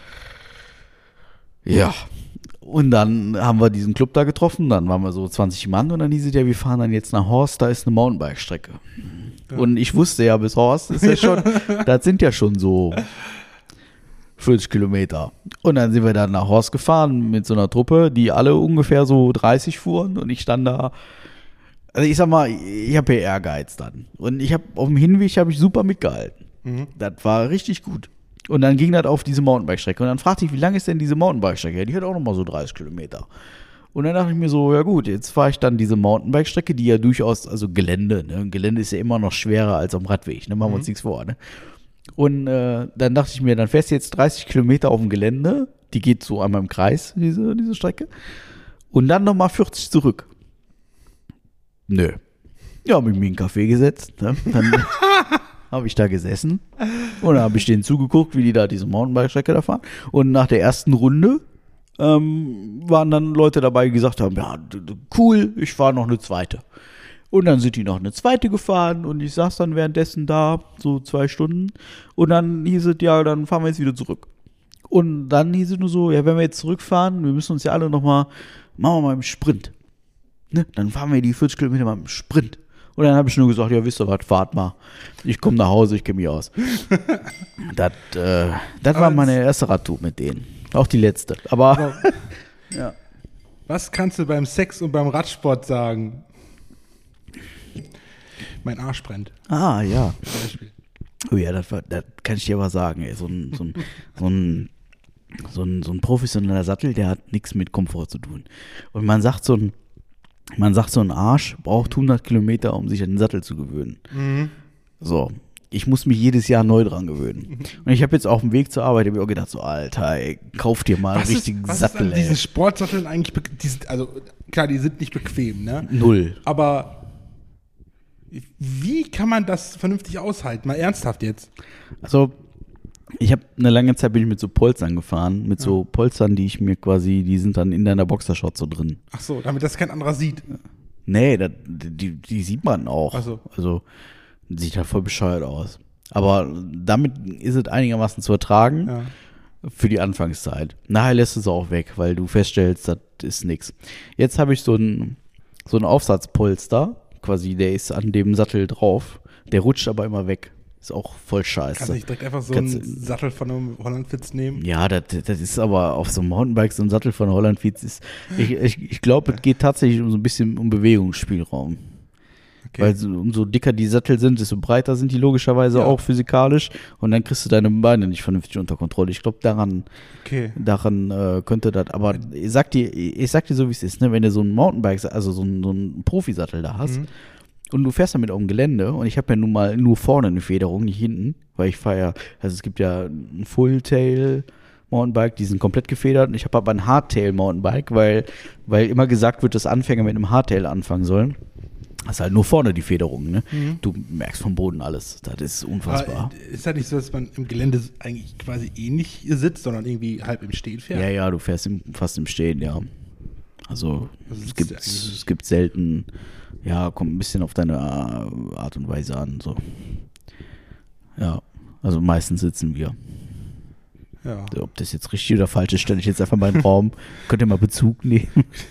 ja. Und dann haben wir diesen Club da getroffen, dann waren wir so 20 Mann und dann hieß es ja, wir fahren dann jetzt nach Horst, da ist eine Mountainbike-Strecke. Ja. Und ich wusste ja, bis Horst ist ja schon, das sind ja schon so 40 Kilometer. Und dann sind wir dann nach Horst gefahren mit so einer Truppe, die alle ungefähr so 30 fuhren und ich stand da. Also ich sag mal, ich habe ja Ehrgeiz dann. Und ich habe auf dem Hinweg habe ich super mitgehalten. Das war richtig gut. Und dann ging das auf diese Mountainbike-Strecke. Und dann fragte ich, wie lang ist denn diese Mountainbike-Strecke? Ja, die hat auch nochmal so 30 Kilometer. Und dann dachte ich mir so, ja gut, jetzt fahre ich dann diese Mountainbike-Strecke, die ja durchaus, also Gelände, ne? Gelände ist ja immer noch schwerer als am Radweg, ne? Machen wir uns nichts vor, ne? Und dann dachte ich mir, dann fährst du jetzt 30 Kilometer auf dem Gelände. Die geht so einmal im Kreis, diese Strecke. Und dann nochmal 40 zurück. Nö. Ja, habe ich mir einen Kaffee gesetzt. Ne? Dann habe ich da gesessen. Und dann habe ich denen zugeguckt, wie die da diese Mountainbike-Strecke da fahren. Und nach der ersten Runde waren dann Leute dabei, die gesagt haben, ja, cool, ich fahre noch eine zweite. Und dann sind die noch eine zweite gefahren und ich saß dann währenddessen da, so 2 Stunden. Und dann hieß es, ja, dann fahren wir jetzt wieder zurück. Und dann hieß es nur so, ja, wenn wir jetzt zurückfahren, wir müssen uns ja alle nochmal, machen wir mal im Sprint. Ne? Dann fahren wir die 40 Kilometer mal im Sprint. Und dann habe ich nur gesagt, ja, wisst ihr was, fahrt mal. Ich komme nach Hause, ich kenne mich aus. Das war meine erste Radtour mit denen. Auch die letzte. Aber ja. Was kannst du beim Sex und beim Radsport sagen? Mein Arsch brennt. Ah, ja. Oh ja, das kann ich dir aber sagen. Ey. So ein professioneller Sattel, der hat nichts mit Komfort zu tun. Und man sagt, so ein Arsch braucht 100 Kilometer, um sich an den Sattel zu gewöhnen. Mhm. So, ich muss mich jedes Jahr neu dran gewöhnen. Und ich habe jetzt auf dem Weg zur Arbeit auch gedacht, so Alter, ey, kauf dir mal einen richtigen Sattel. Was ist an diesen Sportsatteln eigentlich, klar, die sind nicht bequem, ne? Null. Aber wie kann man das vernünftig aushalten? Mal ernsthaft jetzt. Also, ich habe eine lange Zeit bin ich mit so Polstern gefahren, mit so Polstern, die sind dann in deiner Boxershort so drin. Ach so, damit das kein anderer sieht. Nee, die sieht man auch. Ach so. Also, sieht halt voll bescheuert aus. Aber damit ist es einigermaßen zu ertragen für die Anfangszeit. Nachher lässt es auch weg, weil du feststellst, das ist nix. Jetzt habe ich so einen Aufsatzpolster, quasi, der ist an dem Sattel drauf. Der rutscht aber immer weg. Ist auch voll scheiße. Kannst du nicht direkt einfach so einen Sattel von einem Holland-Fitz nehmen? Ja, das ist aber auf so einem Mountainbike so ein Sattel von Holland-Fitz ist. Ich glaube, es geht tatsächlich um so ein bisschen um Bewegungsspielraum. Okay. Weil umso dicker die Sattel sind, desto breiter sind die logischerweise auch physikalisch. Und dann kriegst du deine Beine nicht vernünftig unter Kontrolle. Ich glaube, daran könnte das. Aber ich sag dir so, wie es ist, ne? Wenn du so ein Mountainbike, also so ein Profisattel da hast, und du fährst damit auf dem Gelände und ich habe ja nun mal nur vorne eine Federung, nicht hinten, weil ich fahre ja, also es gibt ja ein Full-Tail Mountainbike, die sind komplett gefedert und ich habe aber ein Hardtail Mountainbike, weil immer gesagt wird, dass Anfänger mit einem Hardtail anfangen sollen. Das ist halt nur vorne die Federung, ne? Du merkst vom Boden alles, das ist unfassbar. Aber ist halt nicht so, dass man im Gelände eigentlich quasi nicht sitzt, sondern irgendwie halb im Stehen fährt? Ja, du fährst fast im Stehen, ja. Also es gibt selten, kommt ein bisschen auf deine Art und Weise an. So. Ja, also meistens sitzen wir. Ja. Ob das jetzt richtig oder falsch ist, stelle ich jetzt einfach mal in den Raum. Könnt ihr mal Bezug nehmen.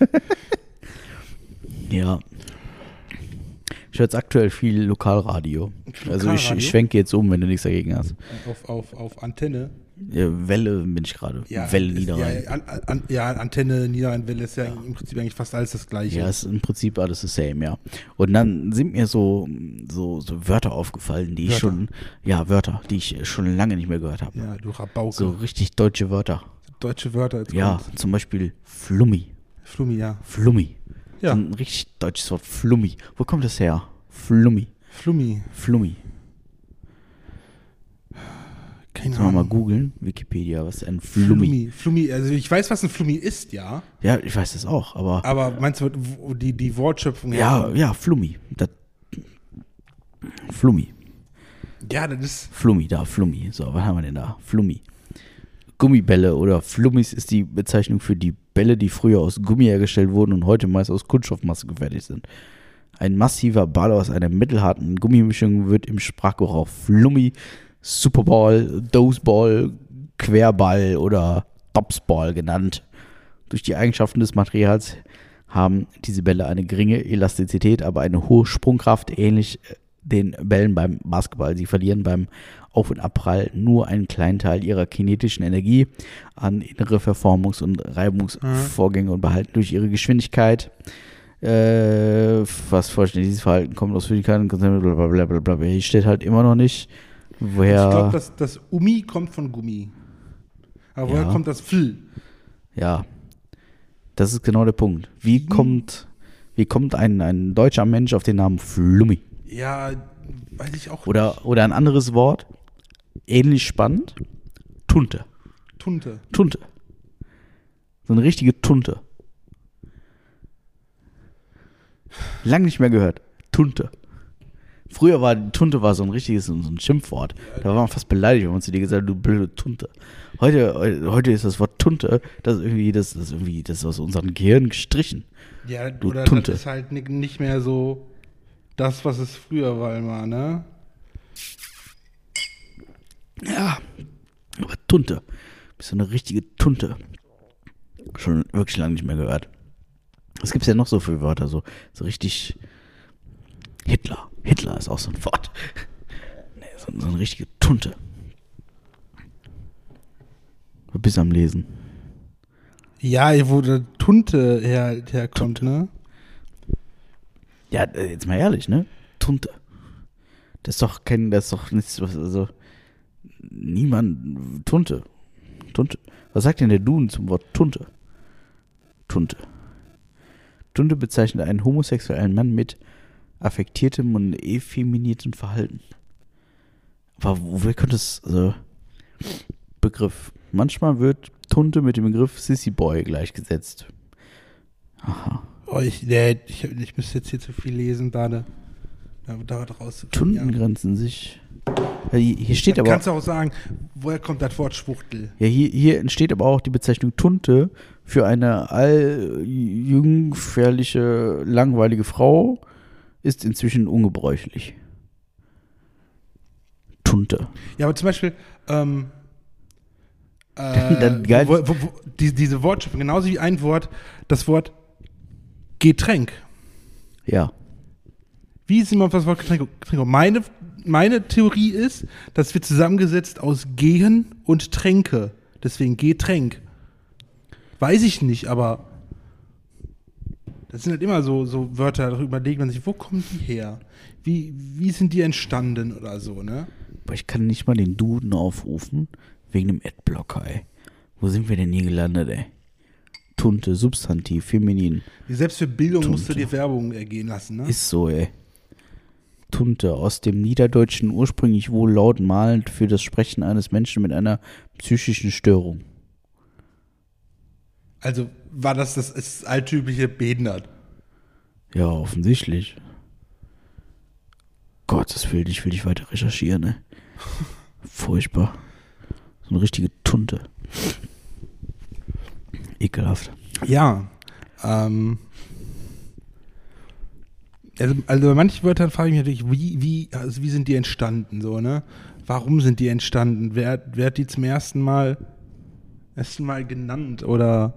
Ja. Ich höre jetzt aktuell viel Lokalradio. Also ich schwenke jetzt um, wenn du nichts dagegen hast. Auf Antenne? Ja, Welle bin ich gerade. Ja, Welle Niederrhein. Antenne, Niederrhein, Welle ist ja im Prinzip eigentlich fast alles das Gleiche. Ja, ist im Prinzip alles das same, ja. Und dann sind mir so Wörter aufgefallen, die ich schon lange nicht mehr gehört habe. Ja, du Rabauke. So richtig deutsche Wörter. Deutsche Wörter. Jetzt ja, kommt's. Zum Beispiel Flummi. Flummi, ja. Flummi. Ja. So ein richtig deutsches Wort, Flummi. Wo kommt das her? Flummi. Keine Sollen wir Ahnung. mal googeln? Wikipedia, was ist ein Flummi? Flummi, also ich weiß, was ein Flummi ist, ja. Ja, ich weiß das auch, aber... Aber meinst du die Wortschöpfung? Ja, Flummi. Flummi. Ja, das ist... Flummi. So, was haben wir denn da? Flummi. Gummibälle oder Flummis ist die Bezeichnung für die Bälle, die früher aus Gummi hergestellt wurden und heute meist aus Kunststoffmasse gefertigt sind. Ein massiver Ball aus einer mittelharten Gummimischung wird im Sprachgebrauch auch Flummi, Superball, Doseball, Querball oder Topsball genannt. Durch die Eigenschaften des Materials haben diese Bälle eine geringe Elastizität, aber eine hohe Sprungkraft, ähnlich den Bällen beim Basketball. Sie verlieren beim Auf- und Abprall nur einen kleinen Teil ihrer kinetischen Energie an innere Verformungs- und Reibungsvorgänge und behalten durch ihre Geschwindigkeit fast vollständig. Dieses Verhalten kommt aus Physikern, blablabla. Hier steht halt immer noch nicht, woher... Ich glaube, das Umi kommt von Gummi. Aber woher kommt das Fl? Ja, das ist genau der Punkt. Wie kommt ein deutscher Mensch auf den Namen Flummi? Ja, weiß ich auch nicht. Oder ein anderes Wort, ähnlich spannend. Tunte. So eine richtige Tunte. Lang nicht mehr gehört. Tunte. Früher war die Tunte so ein richtiges, so ein Schimpfwort. Da war man fast beleidigt, wenn man zu dir gesagt hat, du blöde Tunte. Heute ist das Wort Tunte, das ist aus unserem Gehirn gestrichen. Ja, du oder Tunte. Das ist halt nicht mehr so das, was es früher war, ne? Ja, aber Tunte. Bist so eine richtige Tunte. Schon wirklich lange nicht mehr gehört. Was gibt's ja noch so für Wörter? So richtig Hitler. Hitler ist auch so ein Wort. Nee, so eine richtige Tunte. Du bist am Lesen. Ja, wo der Tunte herkommt, Tunte. Ne? Ja, jetzt mal ehrlich, ne? Tunte. Das ist doch nichts, also niemand, Tunte. Was sagt denn der Duden zum Wort Tunte? Tunte bezeichnet einen homosexuellen Mann mit affektiertem und effeminiertem Verhalten. Aber woher kommt das Begriff? Manchmal wird Tunte mit dem Begriff Sissy Boy gleichgesetzt. Aha. Oh, ich müsste jetzt hier zu viel lesen, da rauszukommen. Tunden grenzen sich. Ja, hier steht aber. Kannst du auch sagen, woher kommt das Wort Schwuchtel? Ja, hier entsteht aber auch die Bezeichnung Tunte für eine alljüngfährliche, langweilige Frau, ist inzwischen ungebräuchlich. Tunte. Ja, aber zum Beispiel, diese Wortschöpfung, genauso wie ein Wort, das Wort Getränk. Ja. Wie ist immer das Wort Getränk? Meine Theorie ist, das wird zusammengesetzt aus Gehen und Tränke. Deswegen Getränk. Weiß ich nicht, aber das sind halt immer so Wörter, darüber überlegt man sich, wo kommen die her? Wie sind die entstanden oder so, ne? Aber ich kann nicht mal den Duden aufrufen, wegen dem Adblocker, ey. Wo sind wir denn hier gelandet, ey? Tunte, Substantiv, Feminin. Selbst für Bildung musst du dir Werbung ergehen lassen, ne? Ist so, ey. Tunte, aus dem Niederdeutschen ursprünglich wohl laut malend für das Sprechen eines Menschen mit einer psychischen Störung. Also war das alttypische behindert? Ja, offensichtlich. Gottes Willen, ich will nicht weiter recherchieren, ne? Furchtbar. So eine richtige Tunte. Ekelhaft. Ja, also bei manchen Wörtern frage ich mich natürlich, wie sind die entstanden, so, ne? Warum sind die entstanden? Wer hat die zum ersten Mal genannt oder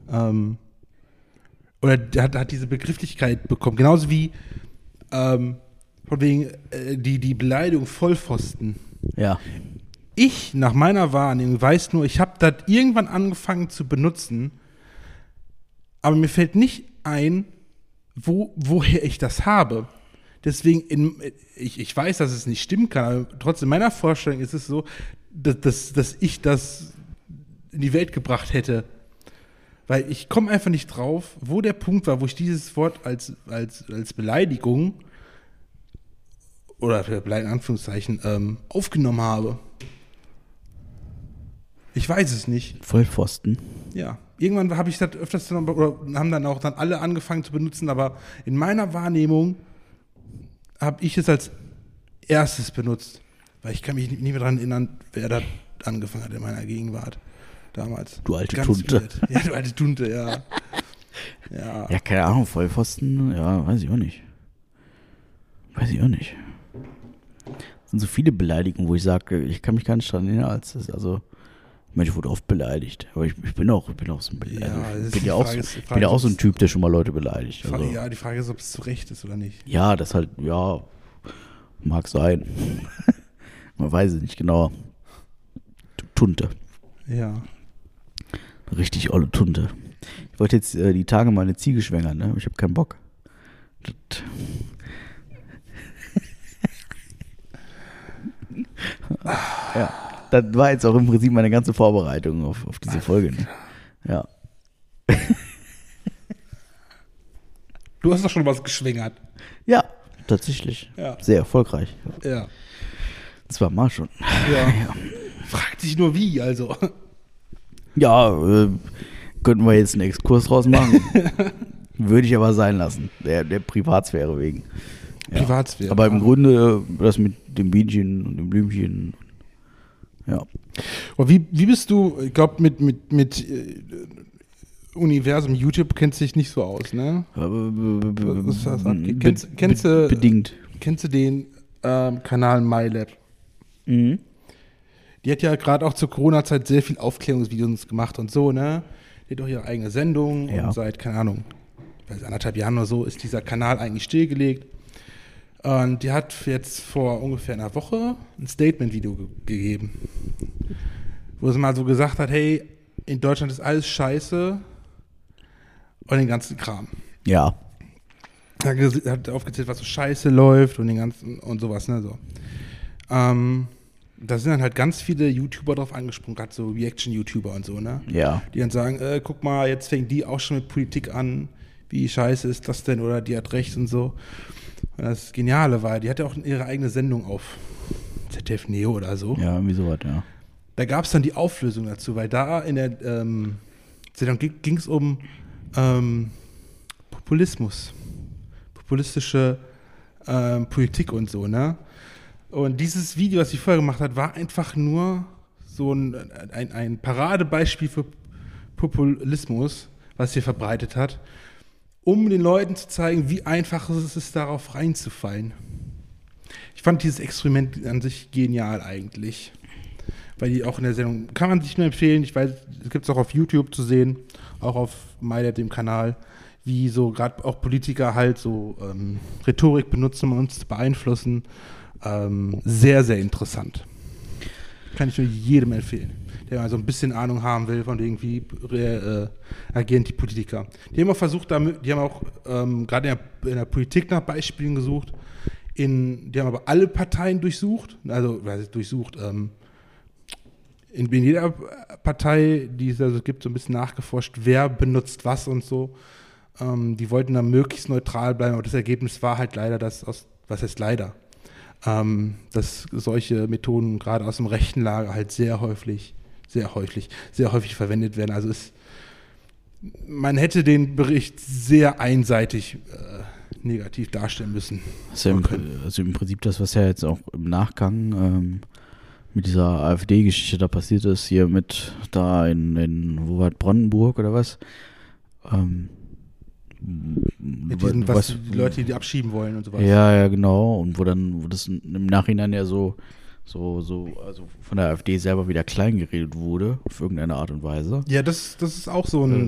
hat diese Begrifflichkeit bekommen? Genauso wie von wegen die Beleidigung Vollpfosten. Ja. Ich, nach meiner Wahrnehmung, weiß nur, ich habe das irgendwann angefangen zu benutzen, aber mir fällt nicht ein, woher ich das habe. Deswegen, ich weiß, dass es nicht stimmen kann, aber trotzdem in meiner Vorstellung ist es so, dass ich das in die Welt gebracht hätte. Weil ich komme einfach nicht drauf, wo der Punkt war, wo ich dieses Wort als Beleidigung oder für Beleidigung in Anführungszeichen aufgenommen habe. Ich weiß es nicht. Vollpfosten. Ja. Irgendwann habe ich das öfters oder haben dann auch alle angefangen zu benutzen, aber in meiner Wahrnehmung habe ich es als erstes benutzt. Weil ich kann mich nicht mehr daran erinnern, wer da angefangen hat in meiner Gegenwart damals. Du alte Tunte. Weird. Ja, du alte Tunte, ja. Ja, keine Ahnung, Vollpfosten, ja, weiß ich auch nicht. Es sind so viele Beleidigungen, wo ich sage, ich kann mich gar nicht daran erinnern, ich wurde oft beleidigt, aber ich bin auch so ein Beleidiger. Ja, ich bin ja auch so ein Typ, der schon mal Leute beleidigt. Also. Ja, die Frage ist, ob es zu Recht ist oder nicht. Ja, das halt, ja, mag sein. Man weiß es nicht genau. Tunte. Ja. Richtig olle Tunte. Ich wollte jetzt die Tage mal eine Ziege schwängern, ne? Ich habe keinen Bock. Ja. Das war jetzt auch im Prinzip meine ganze Vorbereitung auf diese Folge. Ne? Ja. Du hast doch schon was geschwängert. Ja, tatsächlich. Ja. Sehr erfolgreich. Ja. Das war mal schon. Ja. Ja. Fragt sich nur wie, also. Ja, könnten wir jetzt einen Exkurs draus machen. Würde ich aber sein lassen, der Privatsphäre wegen. Ja. Privatsphäre. Aber im Grunde das mit dem Bienchen und dem Blümchen. Ja. Aber wie bist du, ich glaube, mit Universum YouTube kennst du dich nicht so aus, ne? Bedingt. Kennst du den Kanal MyLab? Mhm. Die hat ja gerade auch zur Corona-Zeit sehr viel Aufklärungsvideos gemacht und so, ne? Die hat auch ihre eigene Sendung und seit, keine Ahnung, ich weiß, 1,5 Jahren oder so ist dieser Kanal eigentlich stillgelegt. Und die hat jetzt vor ungefähr einer Woche ein Statement-Video gegeben, wo sie mal so gesagt hat, hey, in Deutschland ist alles scheiße und den ganzen Kram. Ja. Hat aufgezählt, was so scheiße läuft und den ganzen und sowas, ne, so. Da sind dann halt ganz viele YouTuber drauf angesprungen, gerade so Reaction-YouTuber und so, ne? Ja. Die dann sagen, guck mal, jetzt fängt die auch schon mit Politik an, wie scheiße ist das denn oder die hat recht und so. Und das Geniale war, die hatte auch ihre eigene Sendung auf ZDF Neo oder so. Ja, irgendwie sowas, ja. Da gab es dann die Auflösung dazu, weil da in der Sendung ging es um Populismus, populistische Politik und so, ne? Und dieses Video, was sie vorher gemacht hat, war einfach nur so ein Paradebeispiel für Populismus, was sie verbreitet hat, um den Leuten zu zeigen, wie einfach es ist, darauf reinzufallen. Ich fand dieses Experiment an sich genial eigentlich. Weil die auch in der Sendung, kann man sich nur empfehlen, ich weiß, es gibt es auch auf YouTube zu sehen, auch auf MyLab, dem Kanal, wie so gerade auch Politiker halt so Rhetorik benutzen, um uns zu beeinflussen. Sehr, sehr interessant. Kann ich nur jedem empfehlen, der mal so ein bisschen Ahnung haben will von irgendwie agieren die Politiker. Die haben auch versucht, die haben auch gerade in der Politik nach Beispielen gesucht, die haben aber alle Parteien durchsucht, in jeder Partei, die es also gibt, so ein bisschen nachgeforscht, wer benutzt was und so. Die wollten dann möglichst neutral bleiben, aber das Ergebnis war halt leider was heißt leider? Dass solche Methoden gerade aus dem rechten Lager halt sehr häufig verwendet werden. Also man hätte den Bericht sehr einseitig negativ darstellen müssen. Also im Prinzip das, was ja jetzt auch im Nachgang mit dieser AfD-Geschichte da passiert ist, hier da in wo war das, Brandenburg oder was? Mit diesen, die Leute, die abschieben wollen und sowas. Ja, genau. Und wo das im Nachhinein ja so also von der AfD selber wieder klein geredet wurde, auf irgendeine Art und Weise. Ja, das ist auch so eine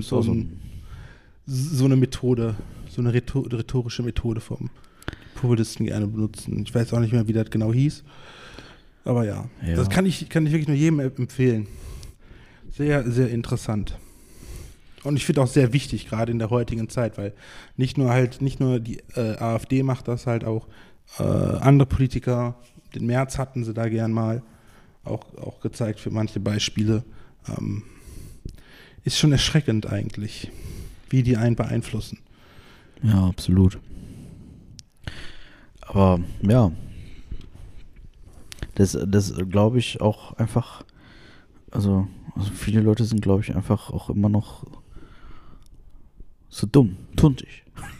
Methode, so eine rhetorische Methode vom Populisten gerne benutzen. Ich weiß auch nicht mehr, wie das genau hieß. Aber ja. Das kann ich wirklich nur jedem empfehlen. Sehr, sehr interessant. Und ich finde auch sehr wichtig, gerade in der heutigen Zeit, weil nicht nur die AfD macht das, halt auch andere Politiker, den Merz hatten sie da gern mal, auch gezeigt für manche Beispiele. Ist schon erschreckend eigentlich, wie die einen beeinflussen. Ja, absolut. Aber ja, das glaube ich auch einfach, also viele Leute sind, glaube ich, einfach auch immer noch so dumm, tuntig.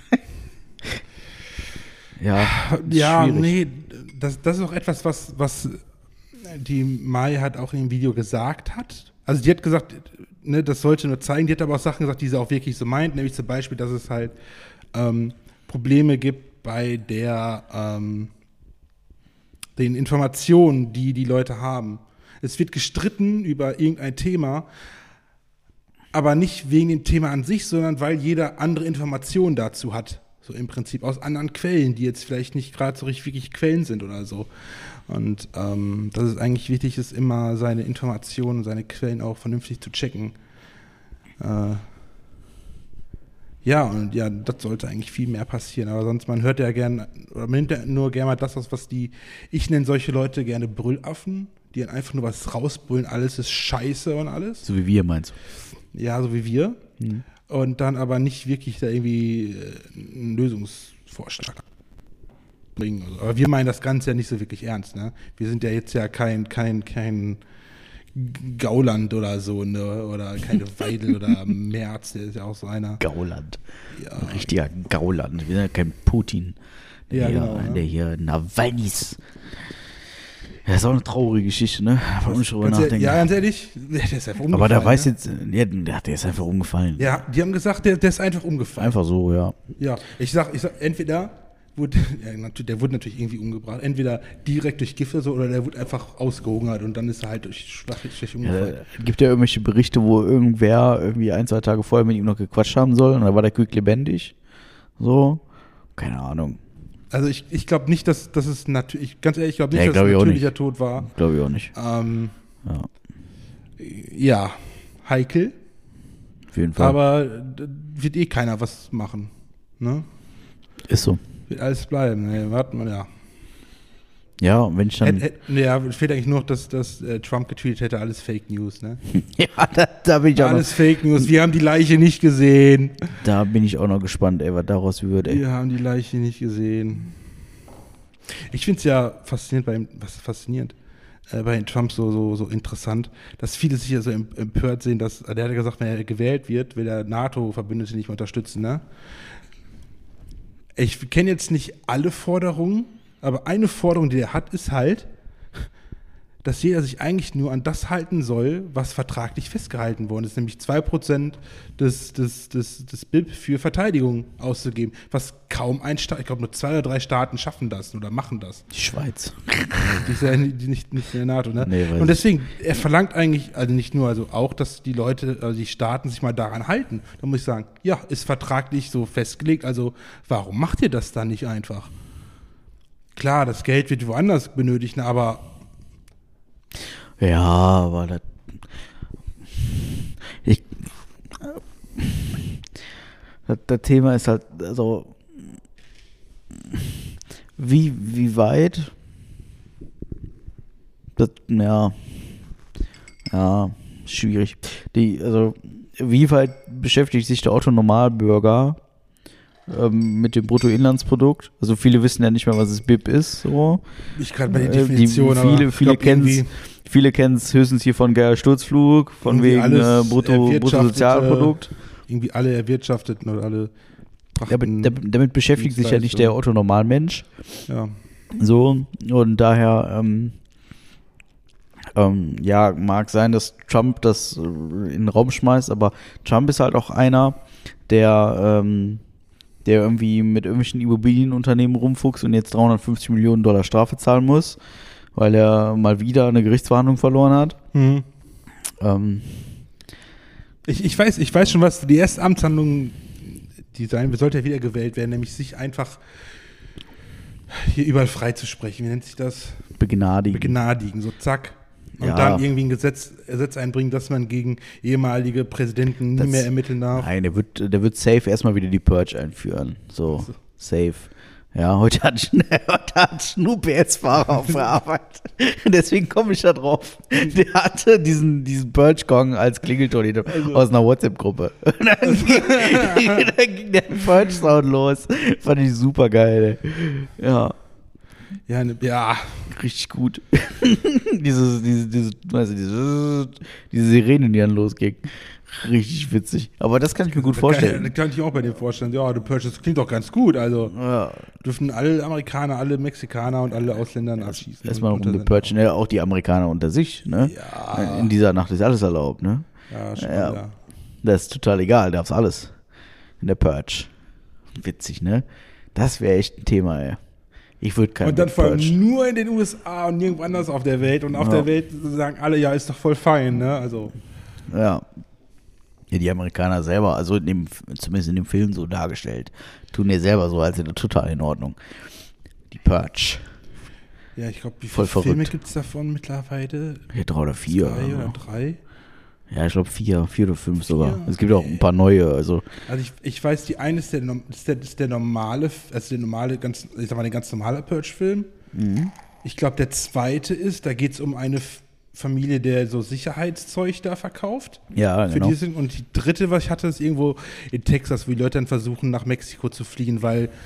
Ja, schwierig. Nee, das ist auch etwas, was die Mai halt auch in dem Video gesagt hat. Also die hat gesagt, ne, das sollte nur zeigen, die hat aber auch Sachen gesagt, die sie auch wirklich so meint, nämlich zum Beispiel, dass es halt Probleme gibt bei den Informationen, die Leute haben. Es wird gestritten über irgendein Thema, aber nicht wegen dem Thema an sich, sondern weil jeder andere Informationen dazu hat. So im Prinzip aus anderen Quellen, die jetzt vielleicht nicht gerade so richtig wirklich Quellen sind oder so. Und dass es eigentlich wichtig ist, immer seine Informationen, seine Quellen auch vernünftig zu checken. Das sollte eigentlich viel mehr passieren. Aber sonst, man hört ja gerne, oder man nimmt ja nur gerne mal das, was ich nenne solche Leute gerne Brüllaffen, die dann einfach nur was rausbrüllen, alles ist scheiße und alles. So wie wir, meinst du? Ja, so wie wir. Mhm. Und dann aber nicht wirklich da irgendwie einen Lösungsvorschlag. bringen. Aber wir meinen das Ganze ja nicht so wirklich ernst, ne? Wir sind ja jetzt ja kein Gauland oder so, ne? Oder keine Weidel oder Merz, der ist ja auch so einer. Gauland. Ja. Ein richtiger Gauland. Wir sind ja kein Putin. Der hier Nawalnys. Ja, ist auch eine traurige Geschichte, ne? Ja, ganz ehrlich, der ist einfach umgefallen. Aber da weiß jetzt, der ist einfach umgefallen. Ja, die haben gesagt, der ist einfach umgefallen. Einfach so, ja. Ja, ich sag, entweder der wurde natürlich irgendwie umgebracht, entweder direkt durch Gift oder der wurde einfach ausgehungert und dann ist er halt durch Schwäche umgefallen. Ja, gibt ja irgendwelche Berichte, wo irgendwer irgendwie 1-2 Tage vorher mit ihm noch gequatscht haben soll und da war der quick lebendig. So, keine Ahnung. Also ich glaube nicht, dass es natürlich, ganz ehrlich, ich glaube nicht, dass es natürlicher Tod war. Glaube ich auch nicht. Ja, heikel. Auf jeden Fall. Aber wird eh keiner was machen. Ne? Ist so. Wird alles bleiben. Ne, warten wir, ja. Ja, und wenn ich dann... fehlt eigentlich nur noch, dass Trump getweetet hätte, alles Fake News, ne? Ja, da bin ich auch alles Fake News, wir haben die Leiche nicht gesehen. Da bin ich auch noch gespannt, was daraus wird, ey. Wir haben die Leiche nicht gesehen. Ich finde es ja faszinierend bei Trump so interessant, dass viele sich ja so empört sehen, dass, der hat ja gesagt, wenn er gewählt wird, will er NATO-Verbündete nicht mehr unterstützen, ne? Ich kenne jetzt nicht alle Forderungen, aber eine Forderung, die er hat, ist halt, dass jeder sich eigentlich nur an das halten soll, was vertraglich festgehalten worden ist, nämlich 2% des BIP für Verteidigung auszugeben, was kaum ein Staat, ich glaube nur 2 oder 3 Staaten schaffen das oder machen das. Die Schweiz. Die ist ja nicht in der NATO, ne? Nee, und deswegen, er verlangt eigentlich, also nicht nur, also auch, dass die Leute, also die Staaten sich mal daran halten. Da muss ich sagen, ja, ist vertraglich so festgelegt, also warum macht ihr das dann nicht einfach? Klar, das Geld wird woanders benötigt, aber ja, aber das Thema ist halt, also wie weit das, ja, schwierig. Wie weit beschäftigt sich der Otto-Normalbürger mit dem Bruttoinlandsprodukt? Also viele wissen ja nicht mehr, was das BIP ist. So. Ich gerade bei der Definition, viele kennen es höchstens hier von Gerhard Sturzflug, von wegen Bruttosozialprodukt. Irgendwie alle erwirtschafteten oder alle damit beschäftigt sich ja nicht der Otto-Normalmensch. Ja. So, und daher mag sein, dass Trump das in den Raum schmeißt, aber Trump ist halt auch einer, der irgendwie mit irgendwelchen Immobilienunternehmen rumfuchst und jetzt $350 Millionen Strafe zahlen muss, weil er mal wieder eine Gerichtsverhandlung verloren hat. Mhm. Ich weiß schon, was die erste Amtshandlung, die sein wird, sollte ja wieder gewählt werden, nämlich sich einfach hier überall frei zu sprechen. Wie nennt sich das? Begnadigen, so zack. Und dann irgendwie ein Gesetz einbringen, dass man gegen ehemalige Präsidenten nie mehr ermitteln darf. Nein, der wird safe erstmal wieder die Purge einführen. So, safe. Ja, heute hat ein UPS-Fahrer auf der Arbeit. Deswegen komme ich da drauf. Der hatte diesen Purge-Gong als Klingelton aus einer WhatsApp-Gruppe. Und dann ging der Purge-Sound los. Fand ich super geil. Ja. Ja. Richtig gut. diese Sirenen, die dann losgingen. Richtig witzig. Aber das kann ich mir gut vorstellen. Das kann ich auch bei dir vorstellen. Ja, The Purge, das klingt doch ganz gut. Also dürfen alle Amerikaner, alle Mexikaner und alle Ausländer abschießen. Erstmal um The Purge, ne? Auch die Amerikaner unter sich. Ne? Ja. In dieser Nacht ist alles erlaubt. Ne? Ja, schon, ja. Das ist total egal. Darf's alles. In der Purge. Witzig, ne? Das wäre echt ein Thema, ey. Ich würde keinen. Und dann vor allem nur in den USA und nirgendwo anders auf der Welt. Und auf der Welt sagen alle, ja, ist doch voll fein, ne? Also. Ja. Ja, die Amerikaner selber, also zumindest in dem Film so dargestellt, tun ja selber so, als wäre das total in Ordnung. Die Purge. Ja, ich glaube, wie viele Filme gibt es davon mittlerweile? Ja, 3 oder 4. 2 oder 3? Ja, ich glaube 4 oder 5 sogar. Es gibt auch ein paar neue. Also ich weiß, die eine ist der normale, also der ganz normale Purge-Film. Mhm. Ich glaube, der zweite ist, da geht es um eine Familie, der so Sicherheitszeug da verkauft. Ja, genau. Und die dritte, was ich hatte, ist irgendwo in Texas, wo die Leute dann versuchen, nach Mexiko zu fliehen, weil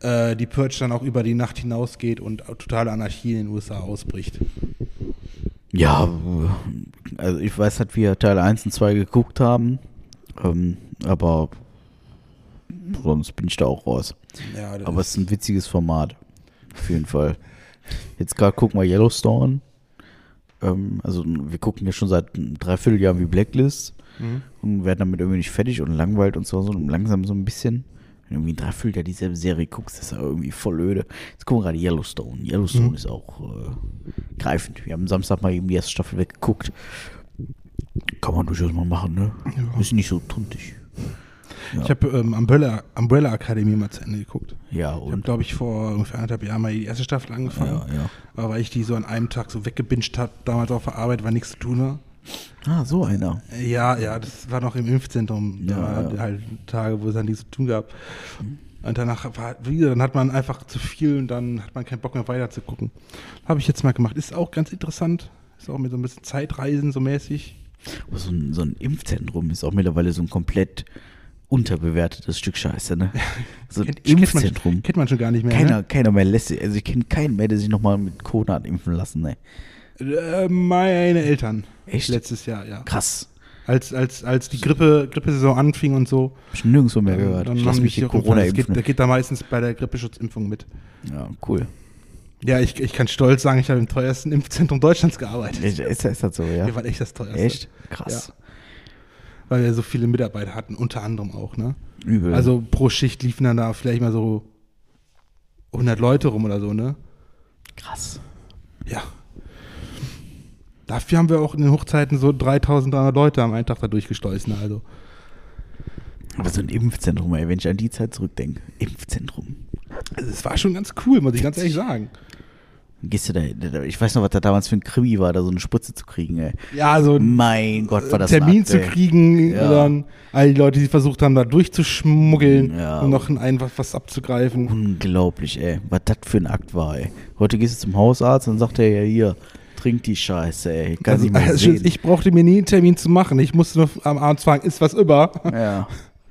die Purge dann auch über die Nacht hinausgeht und totale Anarchie in den USA ausbricht. Ja, also ich weiß halt, wie wir Teil 1 und 2 geguckt haben, aber sonst bin ich da auch raus. Ja, aber es ist ein witziges Format, auf jeden Fall. Jetzt gerade gucken wir Yellowstone. Also wir gucken ja schon seit 3/4 Jahren wie Blacklist und werden damit irgendwie nicht fertig und langweilt uns so langsam so ein bisschen. Wenn du irgendwie 3/4 Jahr dieselbe Serie guckst, ist das ja irgendwie voll öde. Jetzt gucken wir gerade Yellowstone. Yellowstone ist auch greifend. Wir haben Samstag mal eben die erste Staffel weggeguckt. Kann man durchaus mal machen, ne? Ja. Ist nicht so tuntig. Ja. Ich habe Umbrella Academy mal zu Ende geguckt. Ja, und ich habe, glaube ich, vor ungefähr 1,5 Jahren mal die erste Staffel angefangen. Ja. Aber weil ich die so an einem Tag so weggebinged habe, damals auf der Arbeit, weil nichts zu tun war. Ah, so einer. Ja, das war noch im Impfzentrum. Da waren halt Tage, wo es dann nichts zu tun gab. Und danach dann hat man einfach zu viel und dann hat man keinen Bock mehr weiter zu gucken. Habe ich jetzt mal gemacht. Ist auch ganz interessant. Ist auch mit so ein bisschen Zeitreisen so mäßig. Aber so ein Impfzentrum ist auch mittlerweile so ein komplett unterbewertetes Stück Scheiße, ne? So ein Impfzentrum. Kennt man schon gar nicht mehr. Keiner mehr lässt sich, also ich kenne keinen mehr, der sich nochmal mit Corona hat impfen lassen, ne? Meine Eltern. Echt? Letztes Jahr, ja. Krass. Als die Grippesaison anfing und so. Hab ich nirgendwo mehr gehört. Dann lass mich die Corona impfen. Der geht da meistens bei der Grippeschutzimpfung mit. Ja, cool. Ja, ich kann stolz sagen, ich habe im teuersten Impfzentrum Deutschlands gearbeitet. Ist das so, ja? Wir waren echt das teuerste. Echt? Krass. Ja. Weil wir so viele Mitarbeiter hatten, unter anderem auch, ne? Übel. Also pro Schicht liefen dann da vielleicht mal so 100 Leute rum oder so, ne? Krass. Ja. Dafür haben wir auch in den Hochzeiten so 3.300 Leute am einen Tag da durchgeschleust, ne? Also. Aber so ein Impfzentrum, ey, wenn ich an die Zeit zurückdenke. Impfzentrum. Also es war schon ganz cool, muss ich ganz ehrlich sagen. Gehst du da, ich weiß noch, was da damals für ein Krimi war, da so eine Spritze zu kriegen, ey. Ja, so mein Gott, war das Termin Akt, zu kriegen, und dann all die Leute, die versucht haben, da durchzuschmuggeln und noch was abzugreifen. Unglaublich, ey, was das für ein Akt war, ey. Heute gehst du zum Hausarzt und sagt er ja hier, trink die Scheiße, ey. Kann nicht mehr sehen. Ich brauchte mir nie einen Termin zu machen. Ich musste nur am Abend fragen, ist was über? Ja.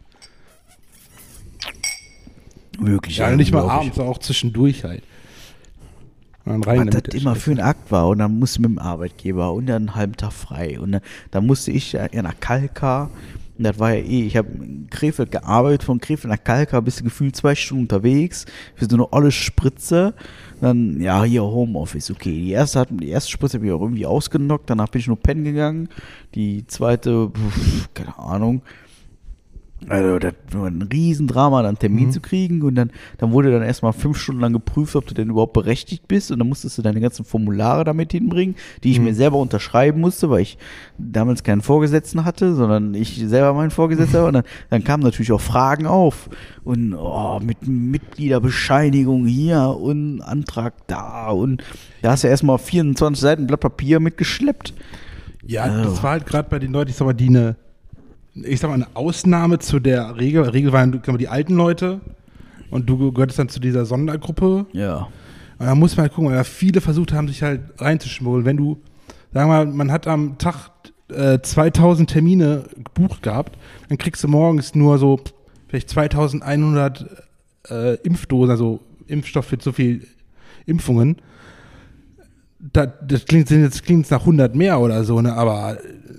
Wirklich. Ja, nicht mal abends, auch zwischendurch halt. Was das immer für ein Akt war. Und dann musste mit dem Arbeitgeber und dann einen halben Tag frei. Und dann musste ich ja nach Kalkar. Und das war ja ich habe in Krefeld gearbeitet. Von Krefeld nach Kalkar bist du gefühlt 2 Stunden unterwegs. Für so eine olle Spritze. Dann, ja, hier Homeoffice, okay. Die erste Spritze habe ich auch irgendwie ausgenockt. Danach bin ich nur pennen gegangen. Die zweite, keine Ahnung. Also das war ein Riesendrama, dann einen Termin zu kriegen und dann wurde dann erstmal 5 Stunden lang geprüft, ob du denn überhaupt berechtigt bist und dann musstest du deine ganzen Formulare damit hinbringen, die ich mir selber unterschreiben musste, weil ich damals keinen Vorgesetzten hatte, sondern ich selber meinen Vorgesetzten war und dann kamen natürlich auch Fragen auf und mit Mitgliederbescheinigung hier und Antrag da und da hast du erstmal 24 Seiten Blatt Papier mitgeschleppt. Ja, das war halt gerade bei den Leuten, eine Ausnahme zu der Regel. Regel waren die alten Leute und du gehörtest dann zu dieser Sondergruppe. Ja. Und da muss man halt gucken, weil da viele versucht haben, sich halt reinzuschmuggeln. Wenn du, sagen wir mal, man hat am Tag 2000 Termine gebucht gehabt, dann kriegst du morgens nur so vielleicht 2100 Impfdosen, also Impfstoff für so viel Impfungen. Das klingt nach 100 mehr oder so, ne? Aber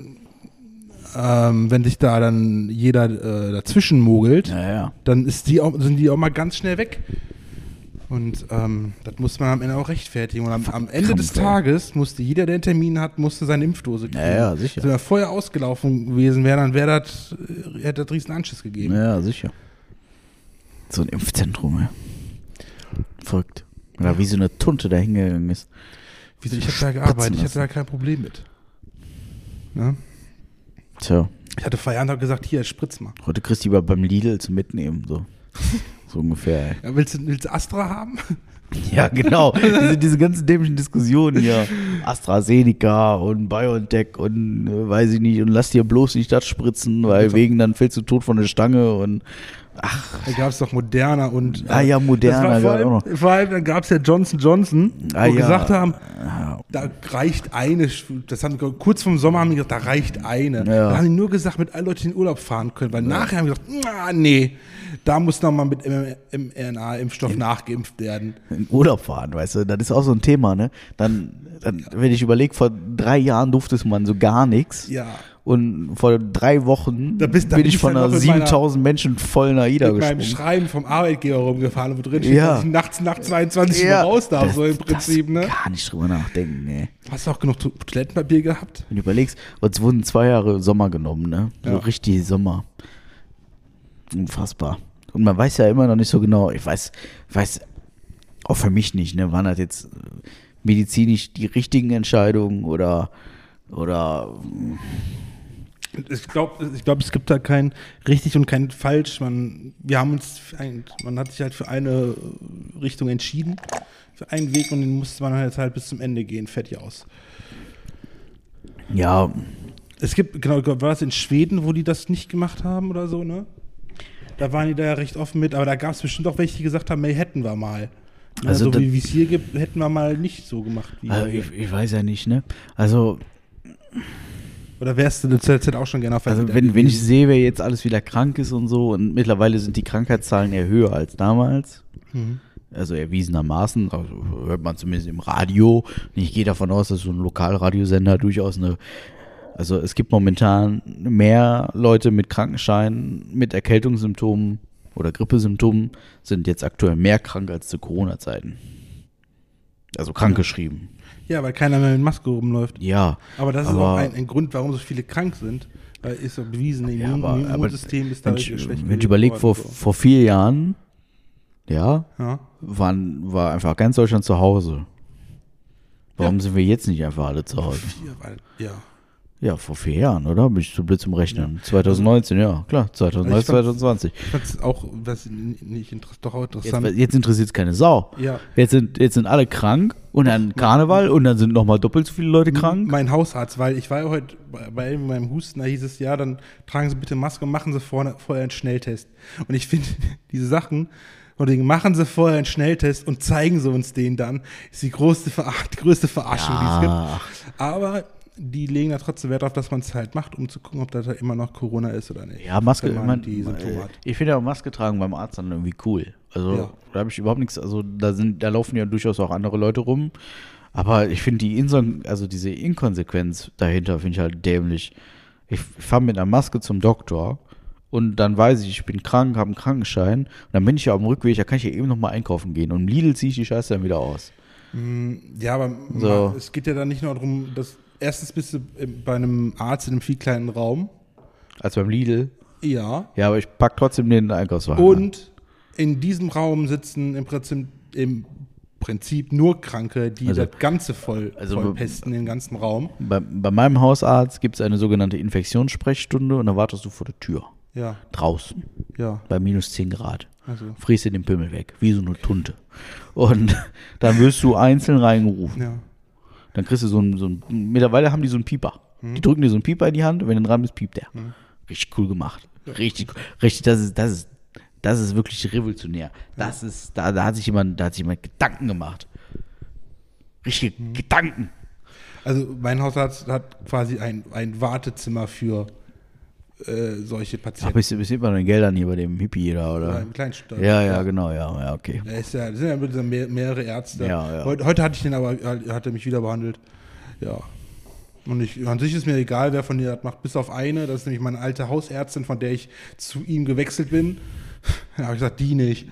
wenn sich da dann jeder dazwischen mogelt, dann sind die auch mal ganz schnell weg. Und das muss man am Ende auch rechtfertigen. Und am Ende des Tages musste jeder, der einen Termin hat, seine Impfdose kriegen. Ja, sicher. Wenn er vorher ausgelaufen gewesen wäre, dann hätte das riesen Anschiss gegeben. Ja, sicher. So ein Impfzentrum, ja. Verrückt. Oder wie so eine Tunte da hingegangen ist. Wieso? Ich habe da gearbeitet, ich hatte da kein Problem mit. Ja? Tja. Ich hatte Feierabend und gesagt, hier, spritz mal. Heute kriegst du lieber beim Lidl zum Mitnehmen, so ungefähr. Ey. Ja, willst du Astra haben? Ja, genau. diese ganzen dämlichen Diskussionen hier. AstraZeneca und BioNTech und weiß ich nicht. Und lass dir bloß nicht das spritzen, weil wegen dann fällst du tot von der Stange und ach. Da gab es doch Moderna und Moderna. Vor allem dann gab es ja Johnson, wo gesagt haben, da reicht eine, kurz vorm Sommer haben die gesagt, da reicht eine. Ja. Da haben die nur gesagt, mit allen Leuten in den Urlaub fahren können, weil nachher haben die gesagt, nee, da muss nochmal mit mRNA-Impfstoff nachgeimpft werden. In Urlaub fahren, weißt du, das ist auch so ein Thema, ne? Dann wenn ich überlege, vor 3 Jahren durfte man so gar nichts. Ja. Und vor 3 Wochen bin ich von einer 7000 Menschen vollen AIDA gesprungen. Mit meinem Schreiben vom Arbeitgeber rumgefahren, wo drin steht, dass ich nachts nach 22 Uhr raus darf, so im Prinzip, ne? Gar nicht drüber nachdenken, ne. Hast du auch genug Toilettenpapier gehabt? Wenn du überlegst, uns wurden 2 Jahre Sommer genommen, ne? So richtig Sommer. Unfassbar. Und man weiß ja immer noch nicht so genau, ich weiß auch für mich nicht, ne? Waren das jetzt medizinisch die richtigen Entscheidungen oder ich glaube, es gibt da kein richtig und kein falsch. Man hat sich halt für eine Richtung entschieden, für einen Weg, und den musste man halt bis zum Ende gehen, fertig aus. Ja. Es gibt, genau, war es in Schweden, wo die das nicht gemacht haben oder so, ne? Da waren die da ja recht offen mit, aber da gab es bestimmt auch welche, die gesagt haben, hey, hätten wir mal. Also so wie es hier gibt, hätten wir mal nicht so gemacht. Wie also ich weiß ja nicht, ne? Also oder wärst du zurzeit auch schon gerne auf Also wenn ich sehe, wer jetzt alles wieder krank ist und so, und mittlerweile sind die Krankheitszahlen eher höher als damals, also erwiesenermaßen, also hört man zumindest im Radio, und ich gehe davon aus, dass so ein Lokalradiosender durchaus also es gibt momentan mehr Leute mit Krankenschein, mit Erkältungssymptomen oder Grippesymptomen, sind jetzt aktuell mehr krank als zu Corona-Zeiten. Also krankgeschrieben. Ja, weil keiner mehr mit Maske rumläuft. Ja. Aber das ist auch ein Grund, warum so viele krank sind. Weil ist so bewiesen, das Immunsystem ist da richtig schlecht. Wenn ich überlege, vor 4 Jahren, war einfach ganz Deutschland zu Hause. Warum sind wir jetzt nicht einfach alle zu Hause? Ja, vor 4 Jahren, oder? Bin ich so blöd zum Rechnen. 2019, ja, klar, 2019, 2020. Ich fand es auch, doch auch interessant. Jetzt interessiert es keine Sau. Ja. Jetzt sind alle krank und dann Karneval und dann sind nochmal doppelt so viele Leute krank. Mein Hausarzt, weil ich war ja heute bei meinem Husten, da hieß es, ja, dann tragen Sie bitte Maske und machen Sie vorher einen Schnelltest. Und ich finde, diese Sachen, machen Sie vorher einen Schnelltest und zeigen Sie uns den dann, ist die größte Verarschung, die es gibt. Aber die legen da trotzdem Wert auf, dass man es halt macht, um zu gucken, ob da immer noch Corona ist oder nicht. Ja, Maske, ich finde ja auch Maske tragen beim Arzt dann irgendwie cool. Also da habe ich überhaupt nichts, also da laufen ja durchaus auch andere Leute rum. Aber ich finde diese Inkonsequenz dahinter finde ich halt dämlich. Ich fahre mit einer Maske zum Doktor und dann weiß ich bin krank, habe einen Krankenschein und dann bin ich ja auf dem Rückweg, da kann ich ja eben nochmal einkaufen gehen und im Lidl ziehe ich die Scheiße dann wieder aus. Ja, aber es geht ja dann nicht nur darum, dass erstens bist du bei einem Arzt in einem viel kleinen Raum. Als beim Lidl? Ja. Ja, aber ich packe trotzdem den Einkaufswagen Und in diesem Raum sitzen im Prinzip nur Kranke, die das Ganze voll pesten, den ganzen Raum. Bei meinem Hausarzt gibt es eine sogenannte Infektionssprechstunde und da wartest du vor der Tür. Ja. Draußen. Ja. Bei minus 10 Grad. Also. Frierst dir den Pimmel weg, wie so eine Tunte. Und dann wirst du einzeln reingerufen. Ja. Dann kriegst du mittlerweile haben die so einen Pieper. Die drücken dir so einen Pieper in die Hand und wenn du dran bist, piept der. Richtig cool gemacht. Richtig, das ist wirklich revolutionär. Da hat sich jemand Gedanken gemacht. Richtige Gedanken. Also mein Hausarzt hat quasi ein Wartezimmer für solche Patienten. Ach, bist du immer noch in Geldern hier bei dem Hippie da, oder? Ja, im Kleinstadt. Ja, genau, ja, okay. Das sind ja mehrere Ärzte. Ja. Heute hatte ich den aber, hat er mich wieder behandelt. Ja. Und an sich ist mir egal, wer von dir das macht, bis auf eine, das ist nämlich meine alte Hausärztin, von der ich zu ihm gewechselt bin. Da habe ich gesagt, die nicht.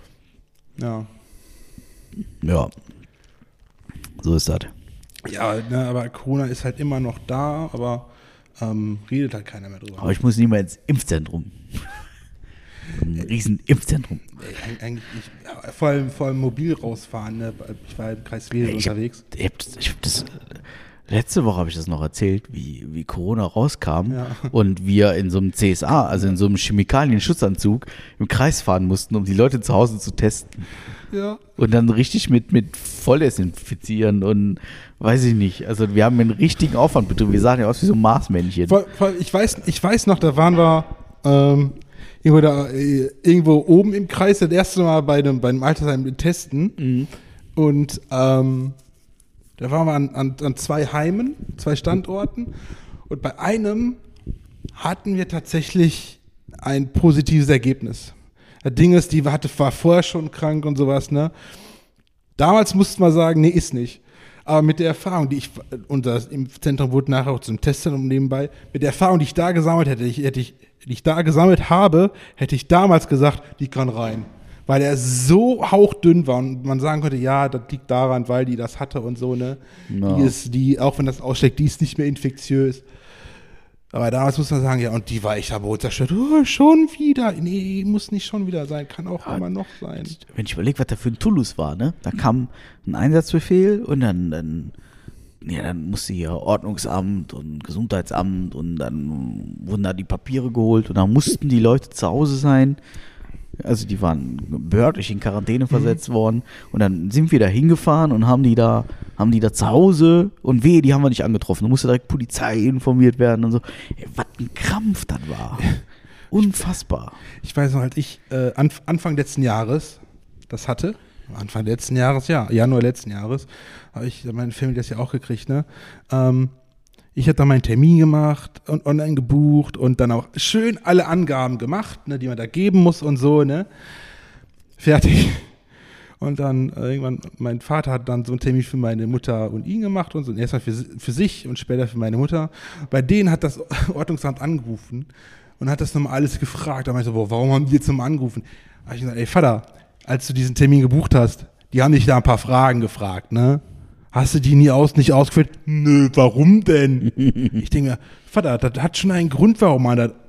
Ja. Ja. So ist das. Ja, ne, aber Corona ist halt immer noch da, aber redet halt keiner mehr drüber. Aber ich muss nie mal ins Impfzentrum. Ein riesen Impfzentrum. Eigentlich vor allem mobil rausfahren. Ne? Ich war im Kreis Wesel unterwegs. Letzte Woche habe ich das noch erzählt, wie Corona rauskam und wir in so einem CSA, also in so einem Chemikalien-Schutzanzug im Kreis fahren mussten, um die Leute zu Hause zu testen. Ja. Und dann richtig mit Volldesinfizieren und weiß ich nicht. Also wir haben einen richtigen Aufwand betrieben. Wir sahen ja aus wie so Marsmännchen. Ich weiß noch, da waren wir irgendwo oben im Kreis das erste Mal bei einem Altersheim testen. Und da Da waren wir an 2 Heimen, 2 Standorten. Und bei einem hatten wir tatsächlich ein positives Ergebnis. Das Ding ist, war vorher schon krank und sowas, ne? Damals musste man sagen, nee, ist nicht. Aber mit der Erfahrung, die im Zentrum wurde nachher auch zum Testzentrum nebenbei, mit der Erfahrung, die ich da gesammelt habe, hätte ich damals gesagt, die kann rein. Weil er so hauchdünn war und man sagen könnte, ja, das liegt daran, weil die das hatte und so, ne? No. Auch wenn das ausschlägt, die ist nicht mehr infektiös. Aber damals muss man sagen, ja, und die war echt aber zerstört. Oh, schon wieder. Nee, muss nicht schon wieder sein, kann auch immer noch sein. Wenn ich überlege, was da für ein Tullus war, ne? Da kam ein Einsatzbefehl und dann musste hier Ordnungsamt und Gesundheitsamt und dann wurden da die Papiere geholt und dann mussten die Leute zu Hause sein. Also die waren behördlich in Quarantäne versetzt worden und dann sind wir da hingefahren und haben die da zu Hause und die haben wir nicht angetroffen. Da musste direkt Polizei informiert werden und so. Ey, was ein Krampf das war. Unfassbar. Ich weiß noch, als ich Anfang letzten Jahres das hatte, Januar letzten Jahres, habe ich meine Family das ja auch gekriegt, ne? Ich habe dann meinen Termin gemacht und online gebucht und dann auch schön alle Angaben gemacht, ne, die man da geben muss und so, ne? Fertig. Und dann irgendwann, mein Vater hat dann so einen Termin für meine Mutter und ihn gemacht und so. Und erstmal für sich und später für meine Mutter. Bei denen hat das Ordnungsamt angerufen und hat das nochmal alles gefragt. Da meinte ich so, warum haben die jetzt nochmal angerufen? Da habe ich gesagt, ey Vater, als du diesen Termin gebucht hast, die haben dich da ein paar Fragen gefragt, ne? Hast du die nicht ausgeführt? Nö, warum denn? Ich denke mir, Vater, das hat schon einen Grund, warum man das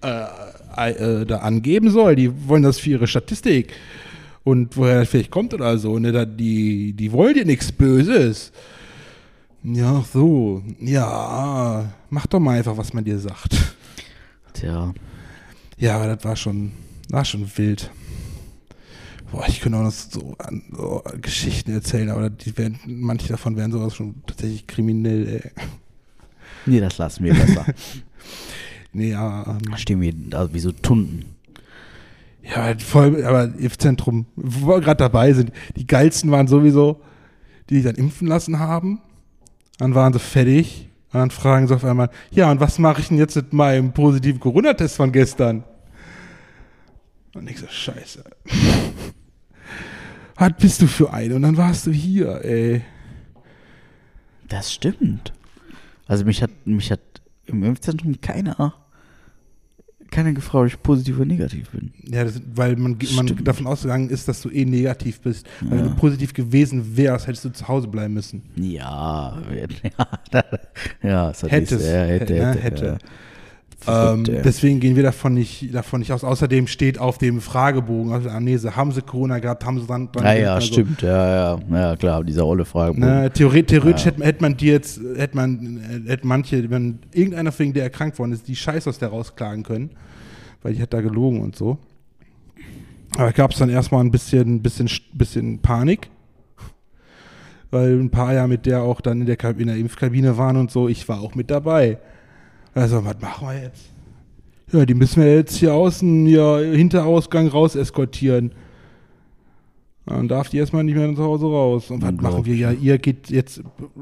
da angeben soll. Die wollen das für ihre Statistik. Und woher das vielleicht kommt oder so. Ne? Die wollen dir nichts Böses. Ja, so. Ja, mach doch mal einfach, was man dir sagt. Tja. Ja, aber das war schon wild. Boah, ich könnte auch noch so Geschichten erzählen, aber manche davon wären sowas schon tatsächlich kriminell, ey. Nee, das lassen wir besser. Nee, aber da stehen wir da wie so Tunden. Ja, voll, aber Impfzentrum, wo wir gerade dabei sind, die geilsten waren sowieso, die sich dann impfen lassen haben. Dann waren sie fertig und dann fragen sie auf einmal, ja, und was mache ich denn jetzt mit meinem positiven Corona-Test von gestern? Und ich so, scheiße. Was bist du für eine? Und dann warst du hier, ey. Das stimmt. Also mich hat im Impfzentrum keiner gefragt, ob ich positiv oder negativ bin. Ja, weil man davon ausgegangen ist, dass du negativ bist. Ja. Weil wenn du positiv gewesen wärst, hättest du zu Hause bleiben müssen. Ja, das hat hätte. Ja. Deswegen gehen wir davon nicht aus. Außerdem steht auf dem Fragebogen, also Amnese, haben sie Corona gehabt, haben sie dann ja, stimmt, so. Ja, klar, dieser olle Fragebogen. Na, theoretisch hätte manche, wenn irgendeiner wegen der erkrankt worden ist, die Scheiß aus der rausklagen können, weil die hat da gelogen und so. Aber gab es dann erstmal ein bisschen Panik, weil ein paar ja mit der auch dann in der Impfkabine waren und so. Ich war auch mit dabei. Also, was machen wir jetzt? Ja, die müssen wir jetzt hier außen, Hinterausgang raus eskortieren. Dann darf die erstmal nicht mehr zu Hause raus. Und was machen wir? Ja, ihr geht jetzt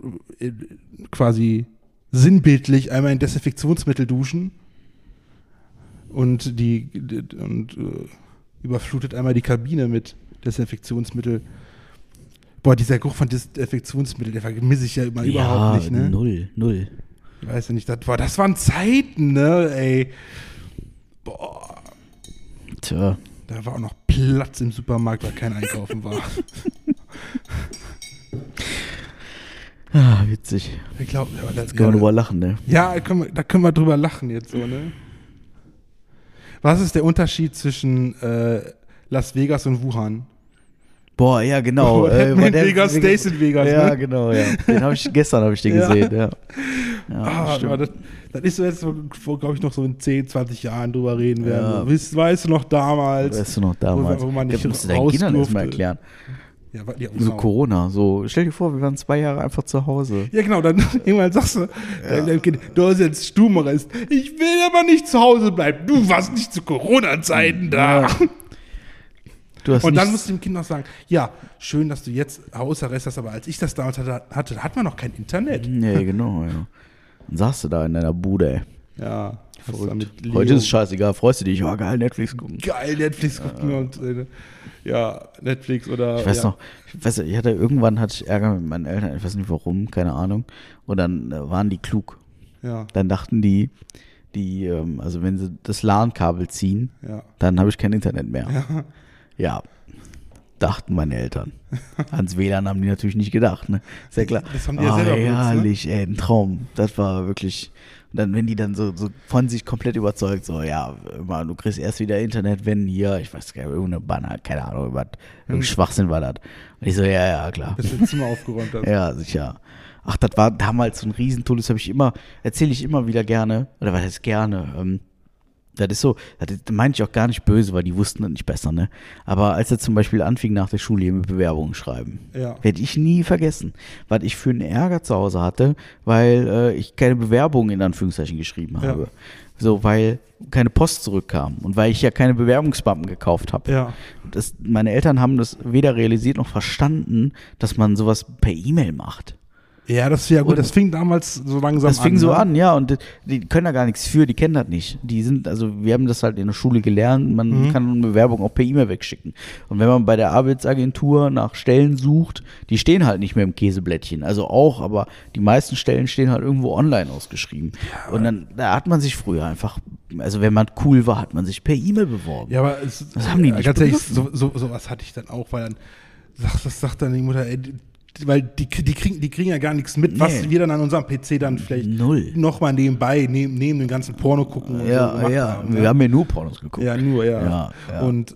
quasi sinnbildlich einmal in Desinfektionsmittel duschen und überflutet einmal die Kabine mit Desinfektionsmittel. Boah, dieser Geruch von Desinfektionsmittel, der vermisse ich ja immer überhaupt nicht, ne? Null. Ich weiß ja nicht, das waren Zeiten, ne, ey. Boah. Tja. Da war auch noch Platz im Supermarkt, weil kein Einkaufen war. Witzig. Ich glaube, jetzt können wir drüber lachen, ne? Ja, da können wir drüber lachen jetzt so, ne? Was ist der Unterschied zwischen Las Vegas und Wuhan? Boah, ja, genau. Vegas, Stays in Vegas, ne? Ja, genau, ja. Gestern habe ich den gesehen, ja. Das ist so jetzt, wo, glaube ich, noch so in 10, 20 Jahren drüber reden werden. Ja. Weißt du noch damals? Wo man nicht musst du deinen Kindern erstmal erklären. Ja, so Corona, so. Stell dir vor, wir waren 2 Jahre einfach zu Hause. Ja, genau, dann irgendwann sagst du, deinem Kind, du hast jetzt Stubenrest. Ich will aber nicht zu Hause bleiben. Du warst nicht zu Corona-Zeiten da. Und dann musst du dem Kind noch sagen, ja, schön, dass du jetzt Hausarrest hast, aber als ich das damals hatte, hat man noch kein Internet. Nee, genau, ja. Dann saßt du da in deiner Bude, ey. Ja, verrückt. Heute ist es scheißegal, freust du dich, oh geil, Netflix gucken. Geil, Netflix gucken und Netflix oder. Ich weiß noch, irgendwann hatte ich Ärger mit meinen Eltern, ich weiß nicht warum, keine Ahnung. Und dann waren die klug. Ja. Dann dachten die, also wenn sie das LAN-Kabel ziehen, dann habe ich kein Internet mehr. Ja. Dachten meine Eltern. Ans WLAN haben die natürlich nicht gedacht, ne? Ist ja klar. Das haben die ja selber benutzt, herrlich, ey, ein Traum. Das war wirklich. Und dann, wenn die dann so von sich komplett überzeugt, so, ja, du kriegst erst wieder Internet, wenn hier, ich weiß gar nicht, irgendeine Banner, keine Ahnung, irgendein Schwachsinn war das. Und ich so, ja, klar. Bis du das Zimmer aufgeräumt hast. Ja, sicher. Ach, das war damals so ein Riesentool, das erzähle ich immer wieder gerne, oder was heißt gerne, das ist so, das meine ich auch gar nicht böse, weil die wussten das nicht besser, ne? Aber als er zum Beispiel anfing nach der Schule hier mit Bewerbungen schreiben, werde ich nie vergessen, was ich für einen Ärger zu Hause hatte, weil ich keine Bewerbungen in Anführungszeichen geschrieben habe. So, weil keine Post zurückkam und weil ich ja keine Bewerbungsmappen gekauft habe. Ja. Meine Eltern haben das weder realisiert noch verstanden, dass man sowas per E-Mail macht. Ja, das ist ja gut. Das fing damals so langsam an. Das fing so an, ja. Und die können da gar nichts für, die kennen das nicht. Wir haben das halt in der Schule gelernt, man kann eine Bewerbung auch per E-Mail wegschicken. Und wenn man bei der Arbeitsagentur nach Stellen sucht, die stehen halt nicht mehr im Käseblättchen. Also auch, aber die meisten Stellen stehen halt irgendwo online ausgeschrieben. Ja, und dann, da hat man sich früher einfach, also wenn man cool war, hat man sich per E-Mail beworben. Ja, aber das haben die nicht ganz ehrlich, sowas hatte ich dann auch, weil dann sagt dann die Mutter, ey, weil die kriegen ja gar nichts mit, was wir dann an unserem PC dann vielleicht nochmal nebenbei, neben dem ganzen Porno gucken und so gemacht haben. Wir haben ja nur Pornos geguckt. Ja, nur. Und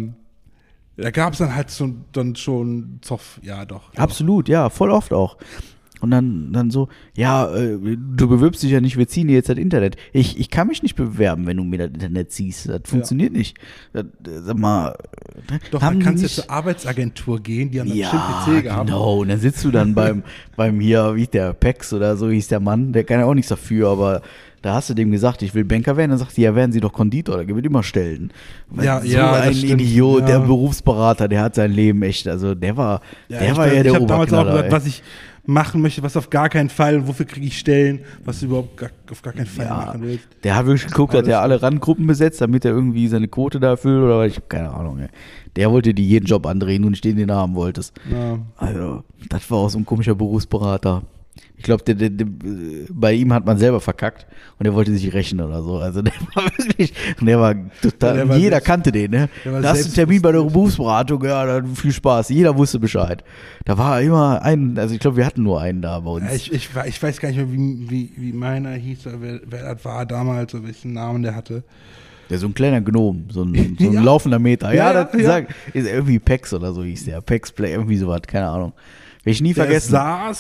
da gab es dann halt dann schon Zoff, ja doch. Absolut, ja, voll oft auch. Und dann so, ja, du bewirbst dich ja nicht, wir ziehen dir jetzt das Internet. Ich kann mich nicht bewerben, wenn du mir das Internet ziehst. Das funktioniert nicht. Sag mal. Doch, dann kannst du zur Arbeitsagentur gehen, die haben dann bestimmt PC gehabt. Genau, und dann sitzt du dann beim hier, wie der Pex oder so hieß der Mann, der kann ja auch nichts dafür, aber da hast du dem gesagt, ich will Banker werden, dann sagt die, ja, werden Sie doch Konditor, da gibt es immer Stellen. Ein Idiot, der Berufsberater, der hat sein Leben echt, also der war ja der Oberknaller. Ich habe damals auch gesagt, was ich machen möchte, was auf gar keinen Fall, wofür kriege ich Stellen, was du überhaupt auf gar keinen Fall machen willst. Der hat wirklich geguckt, hat er alle Randgruppen besetzt, damit er irgendwie seine Quote da erfüllt oder ich habe keine Ahnung. Ey. Der wollte dir jeden Job andrehen und nicht den du haben wolltest. Ja. Also, das war auch so ein komischer Berufsberater. Ich glaube, bei ihm hat man selber verkackt und er wollte sich rächen oder so. Also der war wirklich, der war total, jeder kannte den, ne? Da hast du einen Termin bei der Berufsberatung, ja, dann viel Spaß. Jeder wusste Bescheid. Da war immer also ich glaube, wir hatten nur einen da bei uns. Ich weiß gar nicht mehr, wie meiner hieß, wer das war damals, oder welchen Namen der hatte. Ja, so ein kleiner Gnom, so ein laufender Meter. Ja, ist irgendwie Pex oder so hieß der. Pex Play, irgendwie sowas, keine Ahnung. Will ich nie vergessen.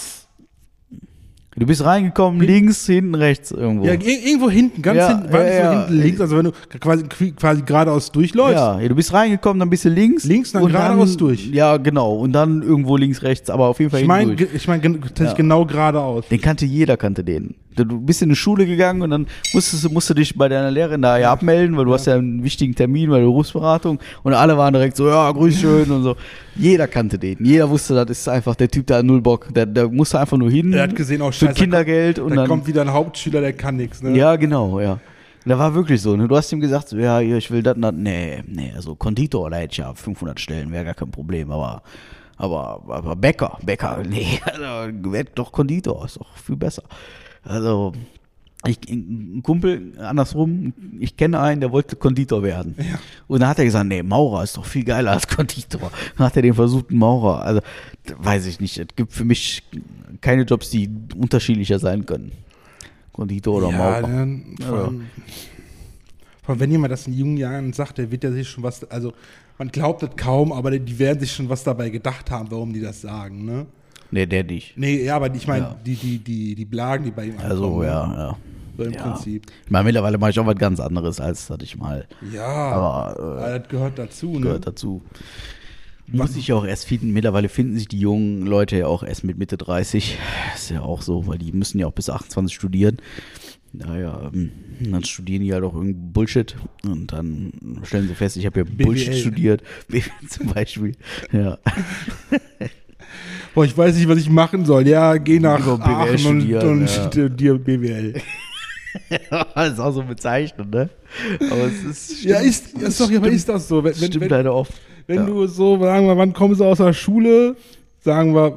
Du bist reingekommen, links, hinten, rechts irgendwo. Ja, irgendwo hinten, ganz hinten, hinten links, also wenn du quasi geradeaus durchläufst. Ja, du bist reingekommen, dann bist du links. Links, dann geradeaus durch. Ja, genau, und dann irgendwo links, rechts, aber auf jeden Fall hinten durch. Ich meine tatsächlich genau geradeaus. Jeder kannte den. Du bist in eine Schule gegangen und dann musst du dich bei deiner Lehrerin da ja abmelden, weil du hast ja einen wichtigen Termin bei der Berufsberatung und alle waren direkt so, ja, grüß schön und so. Jeder kannte den. Jeder wusste, das ist einfach der Typ, der hat null Bock. Der musste einfach nur hin. Er hat gesehen, auch für Kindergeld. Und dann kommt wieder ein Hauptschüler, der kann nichts, ne? Ja, genau, ja. Da war wirklich so, ne? Du hast ihm gesagt, so, ja, ich will das, nee, also Konditor, da hätte ich ja 500 Stellen, wäre gar kein Problem, aber Bäcker, nee, also, doch Konditor, ist doch viel besser. Also, ein Kumpel, andersrum, ich kenne einen, der wollte Konditor werden. Ja. Und dann hat er gesagt, nee, Maurer ist doch viel geiler als Konditor. Dann hat er den versucht, einen Maurer. Also, weiß ich nicht. Es gibt für mich keine Jobs, die unterschiedlicher sein können. Konditor oder Maurer. Vor allem, wenn jemand das in jungen Jahren sagt, der wird ja sich schon was, also man glaubt das kaum, aber die werden sich schon was dabei gedacht haben, warum die das sagen, ne? Nee, der nicht. Nee, ja, aber ich meine, die Blagen, die bei ihm ankommen. Also, ja. So im Prinzip. Ich meine, mittlerweile mache ich auch was ganz anderes, als hatte ich mal. Ja, aber das gehört dazu, ne? Gehört dazu. Muss ich auch erst finden. Mittlerweile finden sich die jungen Leute ja auch erst mit Mitte 30. Ist ja auch so, weil die müssen ja auch bis 28 studieren. Naja, dann studieren die halt auch irgendwie Bullshit und dann stellen sie fest, ich habe ja Bullshit studiert, zum Beispiel. Ja. Boah, ich weiß nicht, was ich machen soll. Ja, geh nach Aachen und studier BWL. Das ist auch so bezeichnend, ne? Aber es ist ja, ist das so? Stimmt leider oft. Wenn du so, sagen wir, wann kommst du aus der Schule? Sagen wir,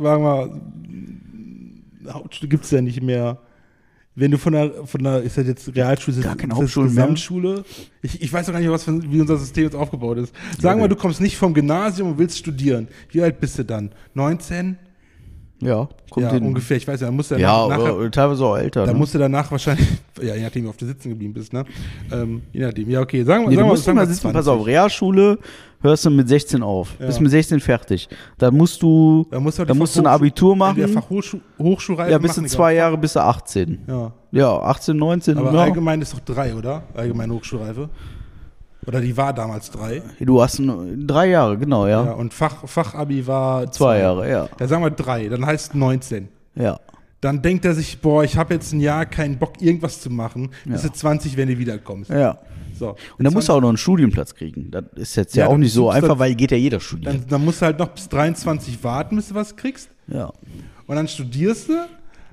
Hauptschule gibt es ja nicht mehr. Wenn du von der ist das jetzt Realschule, gar keine Hauptschule Gesamtschule? Ich weiß doch gar nicht, wie unser System jetzt aufgebaut ist. Sagen wir, du kommst nicht vom Gymnasium und willst studieren. Wie alt bist du dann? 19? Ja, kommt hin. Ungefähr. Ich weiß ja, dann musst du nachher, teilweise auch älter. Dann musst du danach wahrscheinlich, ja, je nachdem, wie oft du sitzen geblieben bist, ne? Je nachdem. Ja, okay. Sagen wir, du musst mal sitzen, pass auf, Realschule hörst du mit 16 auf. Ja. Bist mit 16 fertig. Dann musst du ein Abitur machen. In der Hochschulreife. Ja, bis du 2 Jahre, bis du 18. Ja, 18, 19. Aber allgemein ist doch 3, oder? Allgemeine Hochschulreife. Oder die war damals 3. Du hast 3 Jahre, genau, ja. Ja, und Fachabi war 2 Jahre, ja. Ja, sagen wir 3, dann heißt 19. Ja. Dann denkt er sich, boah, ich habe jetzt ein Jahr keinen Bock, irgendwas zu machen. Bis du 20, wenn du wiederkommst. Ja. So. Und dann musst du auch noch einen Studienplatz kriegen. Das ist jetzt ja auch nicht so einfach, weil geht ja jeder studieren. Dann musst du halt noch bis 23 warten, bis du was kriegst. Ja. Und dann studierst du.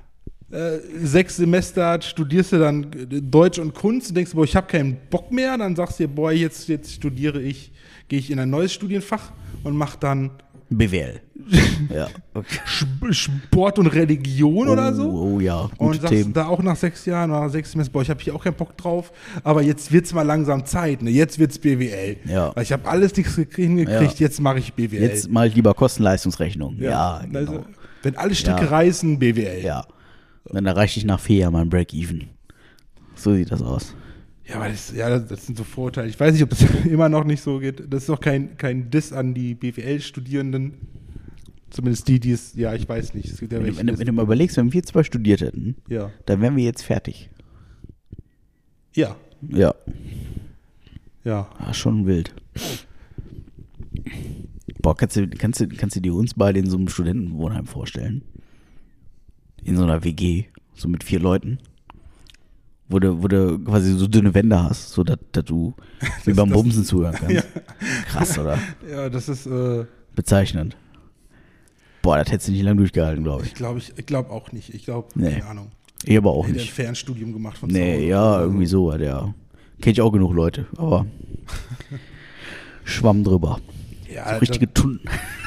6 Semester studierst du dann Deutsch und Kunst und denkst, boah, ich habe keinen Bock mehr. Dann sagst du dir, boah, jetzt gehe ich in ein neues Studienfach und mache dann BWL. Ja, okay. Sport und Religion oder so. Oh ja, gute und sagst Themen. Da auch nach 6 Jahren oder 6 Semester, boah, ich habe hier auch keinen Bock drauf, aber jetzt wird's mal langsam Zeit, ne? Jetzt wird's BWL. Ja. Weil ich habe alles hingekriegt, jetzt mache ich BWL. Jetzt mache ich lieber Kosten-Leistungsrechnung. Ja, genau. Also, wenn alle Stricke reißen, BWL. Ja. Dann erreiche ich nach 4 Jahren mein Break-Even. So sieht das aus. Ja, aber das sind so Vorurteile. Ich weiß nicht, ob das immer noch nicht so geht. Das ist doch kein Diss an die BWL-Studierenden. Zumindest die es, ja, ich weiß nicht. Es gibt ja wenn du mal überlegst, wenn wir 2 studiert hätten, dann wären wir jetzt fertig. Ja. Ja. Ja. Schon wild. Boah, kannst du dir uns beide in so einem Studentenwohnheim vorstellen? In so einer WG, so mit 4 Leuten, wo du quasi so dünne Wände hast, so dass du wie beim Bumsen zuhören kannst. Ja. Krass, oder? Ja, das ist bezeichnend. Boah, das hättest du nicht lange durchgehalten, glaube ich. Ich glaube auch nicht. Ich glaube, keine Ahnung. Ich aber auch nicht. Der hat ein Fernstudium gemacht von irgendwie so hat er. Kenn ich auch genug Leute, aber Schwamm drüber. Ja, so richtige Tunden.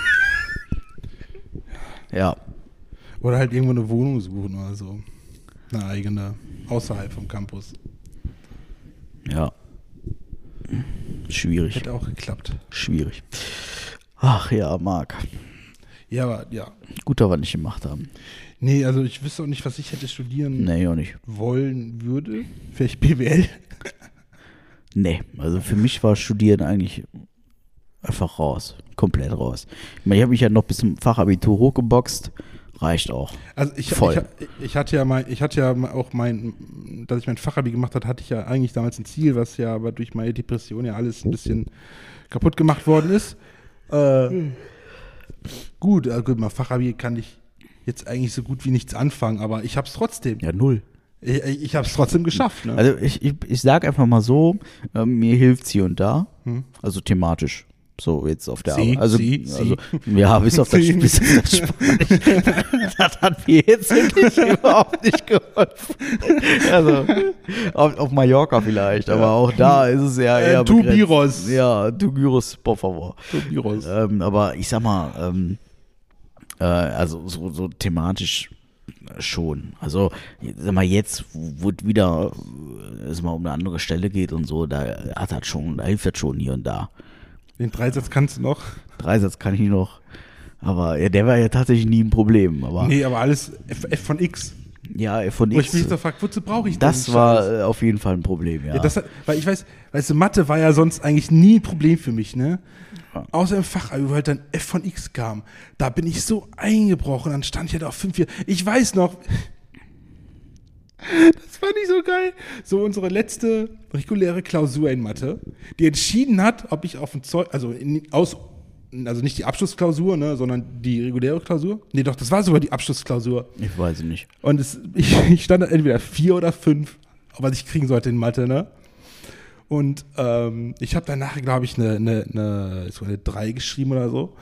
Ja. Oder halt irgendwo eine Wohnung suchen oder so. Eine eigene, außerhalb vom Campus. Ja. Schwierig. Hätte auch geklappt. Schwierig. Ach ja, Marc. Ja, aber ja. Gut, dass wir nicht gemacht haben. Nee, also ich wüsste auch nicht, was ich hätte studieren auch nicht. wollen würde. Vielleicht BWL. Nee, also für mich war Studieren eigentlich einfach raus. Komplett raus. Ich meine, ich habe mich ja noch bis zum Fachabitur hochgeboxt. Reicht auch. Also ich hatte ja auch dass ich mein Fachabi gemacht habe, hatte ich ja eigentlich damals ein Ziel, was ja aber durch meine Depression ja alles ein bisschen kaputt gemacht worden ist. Gut, mein Fachabi kann ich jetzt eigentlich so gut wie nichts anfangen, aber ich habe es trotzdem. Ja, 0. Ich habe es trotzdem geschafft. Ne? Also ich sage einfach mal so, mir hilft es hier und da, also thematisch. So, jetzt auf der Arbeit. Also, ja, bis auf das Spanisch. Das hat mir jetzt wirklich überhaupt nicht geholfen. Also, auf Mallorca vielleicht, aber auch da ist es ja eher Tu Biros. Ja, tu Biros, por favor. Tu Biros. Aber ich sag mal, also so thematisch schon. Also, sag mal, jetzt, wo es wieder es mal um eine andere Stelle geht und so, da hilft das schon hier und da. Den Dreisatz kannst du noch? Dreisatz kann ich noch. Aber der war ja tatsächlich nie ein Problem. Aber nee, aber alles F von X. Ja, F von X. Wo ich mich so frage, wozu brauche ich das? Das war auf jeden Fall ein Problem, ja. Weil ich weiß, weißt du, Mathe war ja sonst eigentlich nie ein Problem für mich, ne? Ja. Außer im Fach, wo halt dann F von X kam. Da bin ich so eingebrochen, dann stand ich halt auf 5,4. Ich weiß noch, das fand ich so geil. So unsere letzte reguläre Klausur in Mathe, die entschieden hat, ob ich auf ein Zeug, also nicht die Abschlussklausur, ne, sondern die reguläre Klausur. Nee, doch, das war sogar die Abschlussklausur. Ich weiß nicht. Und ich stand da entweder 4 oder 5 was ich kriegen sollte in Mathe, ne? Und ich habe danach, glaube ich, eine 3 geschrieben oder so.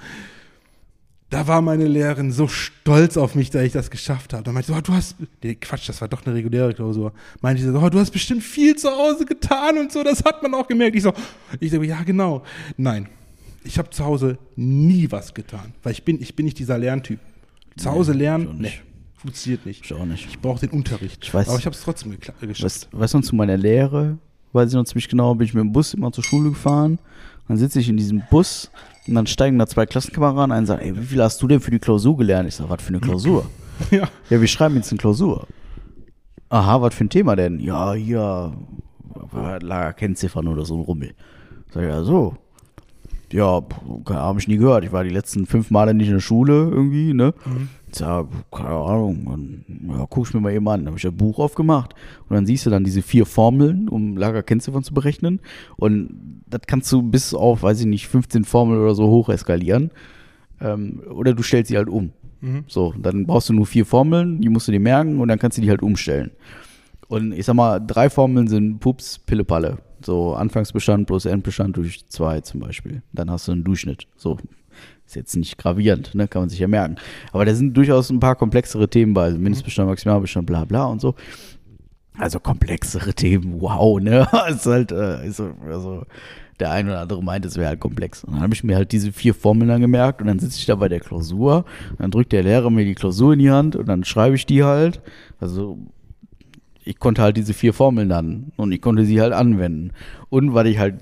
Da war meine Lehrerin so stolz auf mich, dass ich das geschafft habe. Da meinte sie, Quatsch, das war doch eine reguläre Klausur. Meinte sie so, du hast bestimmt viel zu Hause getan und so, das hat man auch gemerkt. Ich so, ja genau. Nein, ich habe zu Hause nie was getan, weil ich bin nicht dieser Lerntyp. Zu Hause lernen, nee, funktioniert nicht. Ich auch nicht. Ich brauche den Unterricht. Aber ich habe es trotzdem geschafft. Weißt du, zu meiner Lehre, weiß ich noch ziemlich genau, bin ich mit dem Bus immer zur Schule gefahren. Dann sitze ich in diesem Bus und dann steigen da 2 Klassenkameraden ein und sagen, ey, wie viel hast du denn für die Klausur gelernt? Ich sage, was für eine Klausur? Ja, wir schreiben jetzt eine Klausur. Aha, was für ein Thema denn? Ja, hier, Lagerkennziffern oder so ein Rummel. Sag ich, ja, so. Ja, habe ich nie gehört. Ich war die letzten 5 Male nicht in der Schule irgendwie, ne? Ich sag, keine Ahnung. Und, ja, guck ich mir mal eben an. Dann habe ich ein Buch aufgemacht und dann siehst du dann diese 4 Formeln, um Lagerkennziffern zu berechnen. Und das kannst du bis auf, weiß ich nicht, 15 Formeln oder so hoch eskalieren. Oder du stellst sie halt um. So, dann brauchst du nur 4 Formeln, die musst du dir merken und dann kannst du die halt umstellen. Und ich sag mal, 3 Formeln sind Pups, Pille-Palle. So Anfangsbestand plus Endbestand durch 2 zum Beispiel. Dann hast du einen Durchschnitt. So, ist jetzt nicht gravierend, ne? Kann man sich ja merken. Aber da sind durchaus ein paar komplexere Themen bei. Also Mindestbestand, Maximalbestand, bla bla und so. Also komplexere Themen, wow, ne? Ist halt, also der eine oder andere meint, es wäre halt komplex. Und dann habe ich mir halt diese 4 Formeln dann gemerkt und dann sitze ich da bei der Klausur. Und dann drückt der Lehrer mir die Klausur in die Hand und dann schreibe ich die halt. Also ich konnte halt diese 4 Formeln dann und ich konnte sie halt anwenden. Und was ich halt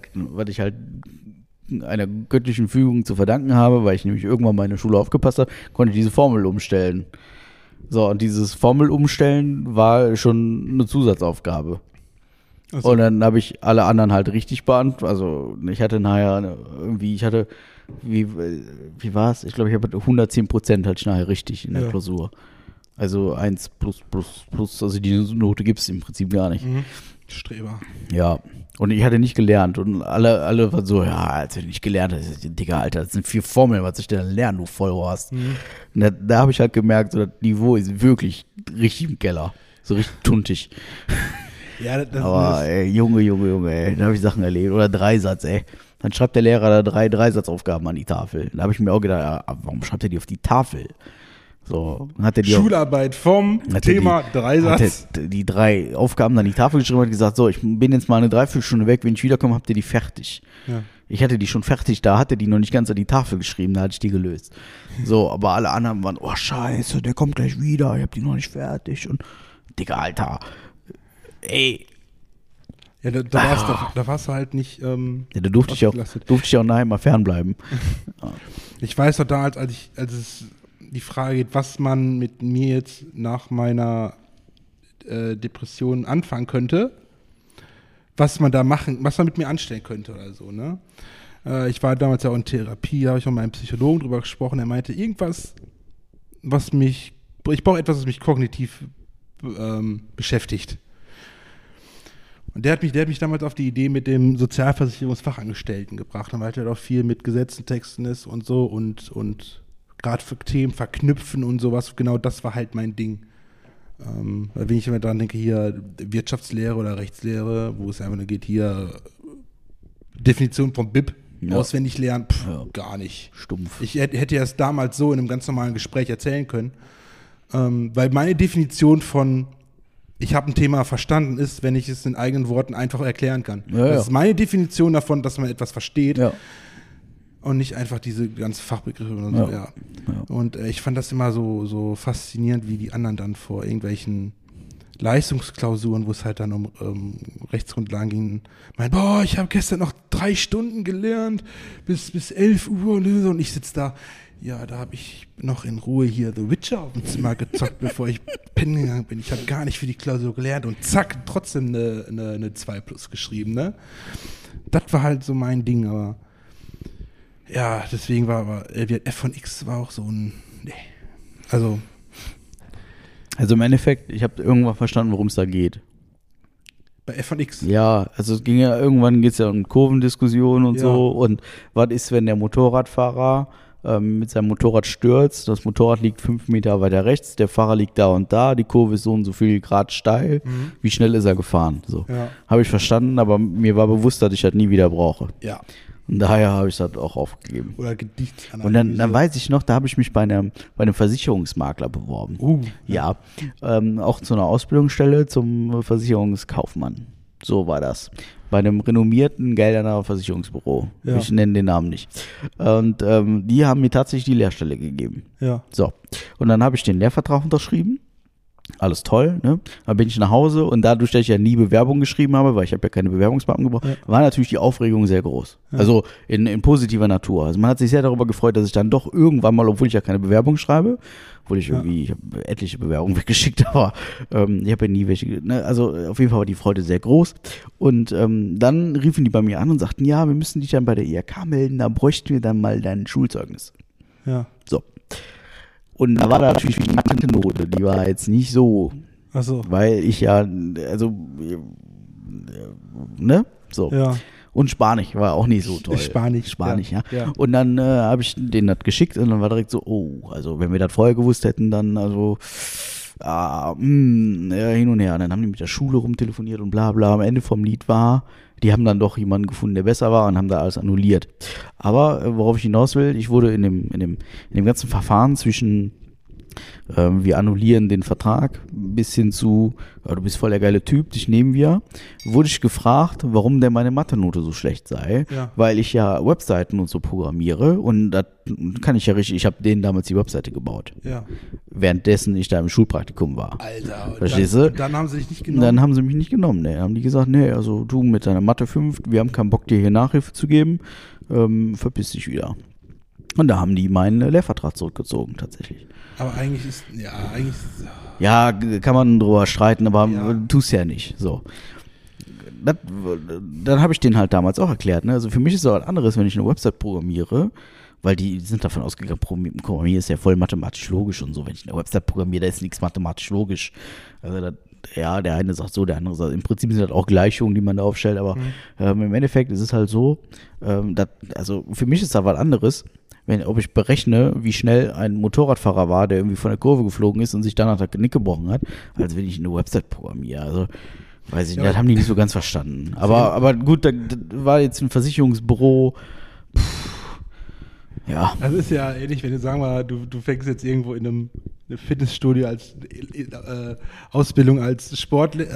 einer göttlichen Fügung zu verdanken habe, weil ich nämlich irgendwann mal in der Schule aufgepasst habe, konnte ich diese Formel umstellen. So, und dieses Formel umstellen war schon eine Zusatzaufgabe. Also. Und dann habe ich alle anderen halt richtig beantwortet. Also ich hatte nachher irgendwie, wie war es? Ich glaube, ich habe 110% halt nachher richtig in der Klausur. Also 1 plus, also die Note gibt es im Prinzip gar nicht. Streber. Ja, und ich hatte nicht gelernt und alle waren so, ja, als du nicht gelernt hast, Digga, Alter, das sind 4 Formeln, was soll ich denn lernen, du Vollhorst. Und da habe ich halt gemerkt, so das Niveau ist wirklich richtig im Keller, so richtig tuntig. Ja, das aber ey, Junge, ey, da habe ich Sachen erlebt. Oder Dreisatz, ey. Dann schreibt der Lehrer da 3 Dreisatzaufgaben an die Tafel. Da habe ich mir auch gedacht, ja, warum schreibt er die auf die Tafel? So, hat er die Schularbeit vom Thema Dreisatz. Hat er die 3 Aufgaben an die Tafel geschrieben und hat gesagt, so, ich bin jetzt mal eine Dreiviertelstunde weg, wenn ich wiederkomme, habt ihr die fertig. Ja. Ich hatte die schon fertig, da hatte die noch nicht ganz an die Tafel geschrieben, da hatte ich die gelöst. So, aber alle anderen waren, oh scheiße, der kommt gleich wieder, ich hab die noch nicht fertig und Digga, Alter, ey. Ja, da warst du halt nicht. Ja, da durfte ich auch nachher mal fernbleiben. Ich weiß doch da, als es die Frage geht, was man mit mir jetzt nach meiner Depression anfangen könnte, was man mit mir anstellen könnte oder so, ne? Ich war damals ja auch in Therapie, da habe ich auch mit meinem Psychologen drüber gesprochen, er meinte, ich brauche etwas, was mich kognitiv beschäftigt. Und der hat mich damals auf die Idee mit dem Sozialversicherungsfachangestellten gebracht. Weil halt auch viel mit Gesetzen, Texten ist und so und gerade für Themen verknüpfen und sowas. Genau das war halt mein Ding. Wenn ich immer dran denke, hier Wirtschaftslehre oder Rechtslehre, wo es einfach nur geht, hier Definition vom BIP, auswendig lernen, gar nicht. Stumpf. Ich hätte es damals so in einem ganz normalen Gespräch erzählen können. Weil meine Definition von ich habe ein Thema verstanden ist, wenn ich es in eigenen Worten einfach erklären kann. Ja, das ist meine Definition davon, dass man etwas versteht und nicht einfach diese ganzen Fachbegriffe und so. Ja. Und ich fand das immer so faszinierend, wie die anderen dann vor irgendwelchen Leistungsklausuren, wo es halt dann um Rechtsgrundlagen ging, boah, ich habe gestern noch 3 Stunden gelernt, bis 11 Uhr und ich sitze da. Ja, da habe ich noch in Ruhe hier The Witcher auf dem Zimmer gezockt, bevor ich pennen gegangen bin. Ich habe gar nicht für die Klausur gelernt und zack, trotzdem eine 2+ geschrieben, ne? Das war halt so mein Ding, aber ja, deswegen war F von X war auch so ein, nee. Also im Endeffekt, ich habe irgendwann verstanden, worum es da geht. Bei F von X? Ja, also es ging ja, irgendwann geht es ja um Kurvendiskussionen und so und was ist, wenn der Motorradfahrer mit seinem Motorrad stürzt. Das Motorrad liegt 5 Meter weiter rechts, der Fahrer liegt da und da, die Kurve ist so und so viel Grad steil. Wie schnell ist er gefahren? So. Ja. Habe ich verstanden, aber mir war bewusst, dass ich das nie wieder brauche. Ja. Und daher habe ich das auch aufgegeben. Oder Gedicht. Und dann weiß ich noch, da habe ich mich bei einem Versicherungsmakler beworben. Ja, auch zu einer Ausbildungsstelle zum Versicherungskaufmann. So war das. Bei einem renommierten Gelderner Versicherungsbüro. Ja. Ich nenne den Namen nicht. Und die haben mir tatsächlich die Lehrstelle gegeben. Ja. So. Und dann habe ich den Lehrvertrag unterschrieben. Alles toll, ne? Dann bin ich nach Hause und dadurch, dass ich ja nie Bewerbung geschrieben habe, weil ich habe ja keine Bewerbungsmappen gebraucht, war natürlich die Aufregung sehr groß. Ja. Also in positiver Natur. Also man hat sich sehr darüber gefreut, dass ich dann doch irgendwann mal, obwohl ich ja keine Bewerbung schreibe, ich habe etliche Bewerbungen weggeschickt, aber ich habe ja nie welche, ne? Also auf jeden Fall war die Freude sehr groß. Und dann riefen die bei mir an und sagten, ja, wir müssen dich dann bei der IHK melden, da bräuchten wir dann mal dein Schulzeugnis. Ja. So. Und da war da natürlich die Mathe-Note, die war jetzt nicht so, Ach so. Weil ich ja, also, ne, so. Ja. Und Spanisch war auch nicht so toll. Spanisch, ja. Und dann habe ich denen das geschickt und dann war direkt so, also wenn wir das vorher gewusst hätten, dann also, hin und her. Und dann haben die mit der Schule rumtelefoniert und bla bla. Am Ende vom Lied war, die haben dann doch jemanden gefunden, der besser war und haben da alles annulliert. Aber worauf ich hinaus will, ich wurde in dem ganzen Verfahren zwischen wir annullieren den Vertrag bis hin zu, du bist voll der geile Typ, dich nehmen wir, wurde ich gefragt, warum denn meine Mathe-Note so schlecht sei, weil ich ja Webseiten und so programmiere und das kann ich ja richtig, ich habe denen damals die Webseite gebaut, währenddessen ich da im Schulpraktikum war. Alter, verstehst du? Dann haben sie dich nicht genommen? Dann haben sie mich nicht genommen, ne. Dann haben die gesagt, nee, also du mit deiner Mathe 5, wir haben keinen Bock, dir hier Nachhilfe zu geben, verpiss dich wieder. Und da haben die meinen Lehrvertrag zurückgezogen, tatsächlich. Aber eigentlich ist. Ja, kann man drüber streiten, aber tust ja nicht. So. Dann habe ich denen halt damals auch erklärt, ne? Also für mich ist es was anderes, wenn ich eine Website programmiere, weil die sind davon ausgegangen, Programmieren ist ja voll mathematisch logisch und so. Wenn ich eine Website programmiere, da ist nichts mathematisch logisch. Also der eine sagt so, der andere sagt, im Prinzip sind das auch Gleichungen, die man da aufstellt, aber im Endeffekt ist es halt so, also für mich ist da was anderes, ob ich berechne, wie schnell ein Motorradfahrer war, der irgendwie von der Kurve geflogen ist und sich danach das Genick gebrochen hat, als wenn ich eine Website programmiere. Also, weiß ich nicht, das haben die nicht so ganz verstanden. Aber gut, da war jetzt ein Versicherungsbüro. Ja. Das ist ja ähnlich, wenn du sagen wir, du fängst jetzt irgendwo in einem Fitnessstudio als Ausbildung als Sportlehrer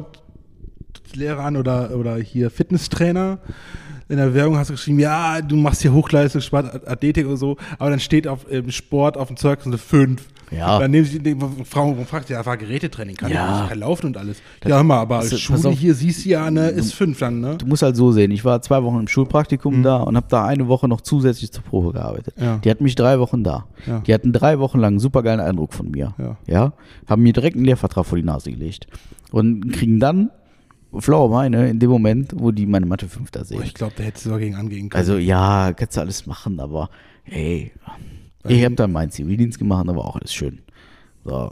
an oder hier Fitnesstrainer. In der Werbung hast du geschrieben, ja, du machst hier Hochleistungssport, Athletik oder so, aber dann steht im Sport auf dem Zeugnis eine 5. Ja. Dann nehmen sie die Frau und fragt, ja, war Gerätetraining, kann laufen und alles. Das, hör mal, aber Schule hier siehst du ja, ne, ist 5 dann, ne? Du musst halt so sehen, ich war 2 Wochen im Schulpraktikum da und habe da eine Woche noch zusätzlich zur Probe gearbeitet. Ja. Die hatten mich 3 Wochen da. Ja. Die hatten 3 Wochen lang einen supergeilen Eindruck von mir. Ja. Haben mir direkt einen Lehrvertrag vor die Nase gelegt. Und kriegen dann flaue Beine in dem Moment, wo die meine Mathe 5 da sehen. Ich glaube, da hättest du dagegen angehen können. Also ja, kannst du alles machen, aber hey, ich habe dann meinen Zivildienst gemacht, aber auch alles schön. So.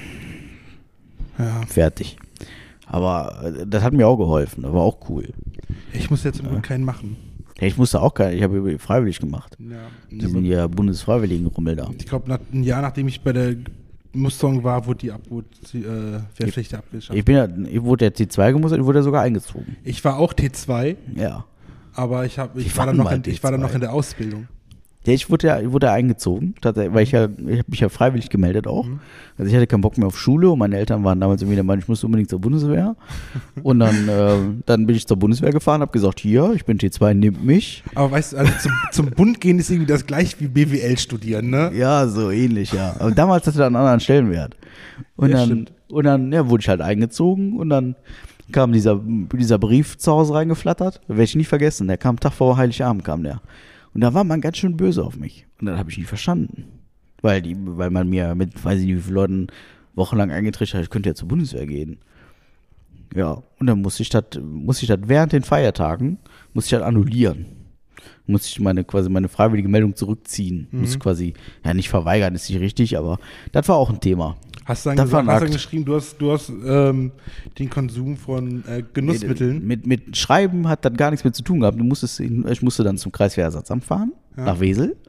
Ja. Fertig. Aber das hat mir auch geholfen, das war auch cool. Ich muss jetzt immer keinen machen. Ja, ich musste auch keinen, ich habe freiwillig gemacht. Ja. Die sind ja Bundesfreiwilligenrummel da. Ich glaube, ein Jahr nachdem ich bei der Musterung war, wurde die Wehrpflicht abgeschafft. Ich wurde ja T2 gemustert, ich wurde ja sogar eingezogen. Ich war auch T2. Ja. Aber ich war dann noch in der Ausbildung. Ja, ich wurde ja eingezogen, weil ich habe mich ja freiwillig gemeldet auch. Also ich hatte keinen Bock mehr auf Schule und meine Eltern waren damals irgendwie der Meinung, ich musste unbedingt zur Bundeswehr. Und dann bin ich zur Bundeswehr gefahren, habe gesagt, hier, ich bin T2, nehmt mich. Aber weißt du, also zum Bund gehen ist irgendwie das gleiche wie BWL studieren, ne? Ja, so ähnlich, ja. Aber damals hatte er einen anderen Stellenwert. Und dann wurde ich halt eingezogen und dann kam dieser Brief zu Hause reingeflattert. Werde ich nicht vergessen. Der kam Tag vor Heiligabend, kam der. Und da war man ganz schön böse auf mich. Und das habe ich nicht verstanden. Weil man mir mit, weiß ich nicht wie viele Leuten wochenlang eingetrichtert hat, ich könnte ja zur Bundeswehr gehen. Ja, und dann musste ich das während den Feiertagen, annullieren. Musste ich meine freiwillige Meldung zurückziehen. Musste quasi, ja nicht verweigern, ist nicht richtig, aber das war auch ein Thema. Hast du dann geschrieben, du hast den Konsum von Genussmitteln? Mit Schreiben hat das gar nichts mehr zu tun gehabt. Ich musste dann zum Kreiswehrersatzamt fahren, nach Wesel.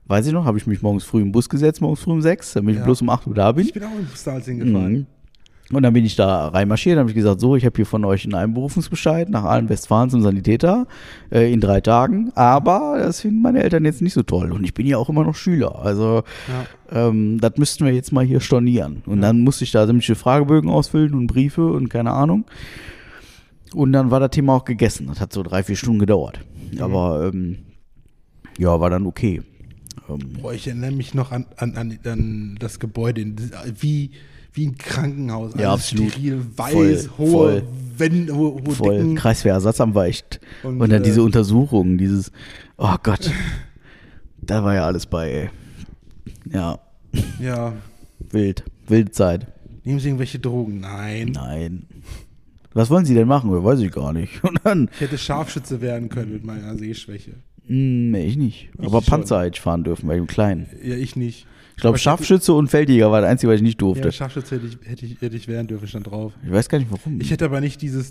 weiß ich noch, habe ich mich morgens früh im Bus gesetzt, morgens früh um 6, damit ich bloß um 8 Uhr da bin. Ich bin auch im Bus damals hingefahren. Und dann bin ich da reinmarschiert, habe ich gesagt, so, ich habe hier von euch einen Einberufungsbescheid nach Aalen-Westfalen zum Sanitäter in 3 Tagen, aber das finden meine Eltern jetzt nicht so toll und ich bin ja auch immer noch Schüler, also das müssten wir jetzt mal hier stornieren. Und dann musste ich da sämtliche Fragebögen ausfüllen und Briefe und keine Ahnung. Und dann war das Thema auch gegessen, das hat so 3-4 Stunden gedauert, aber war dann okay. Ich erinnere mich noch an das Gebäude, wie ein Krankenhaus. Ja, absolut. Steril, weiß, hohe Wände, hohe Decken. Kreiswehrersatzamt war echt. Und dann diese Untersuchungen, oh Gott. Da war ja alles bei, ey. Ja. Ja. Wilde Zeit. Nehmen Sie irgendwelche Drogen? Nein. Was wollen Sie denn machen? Weiß ich gar nicht. Und dann, ich hätte Scharfschütze werden können mit meiner Sehschwäche. Nee, ich nicht. Aber Panzer hätte ich fahren dürfen bei dem Kleinen. Ja, ich nicht. Ich glaube, Scharfschütze und Feldjäger war das Einzige, was ich nicht durfte. Ja, Scharfschütze hätte ich werden dürfen, stand drauf. Ich weiß gar nicht, warum. Ich hätte aber nicht dieses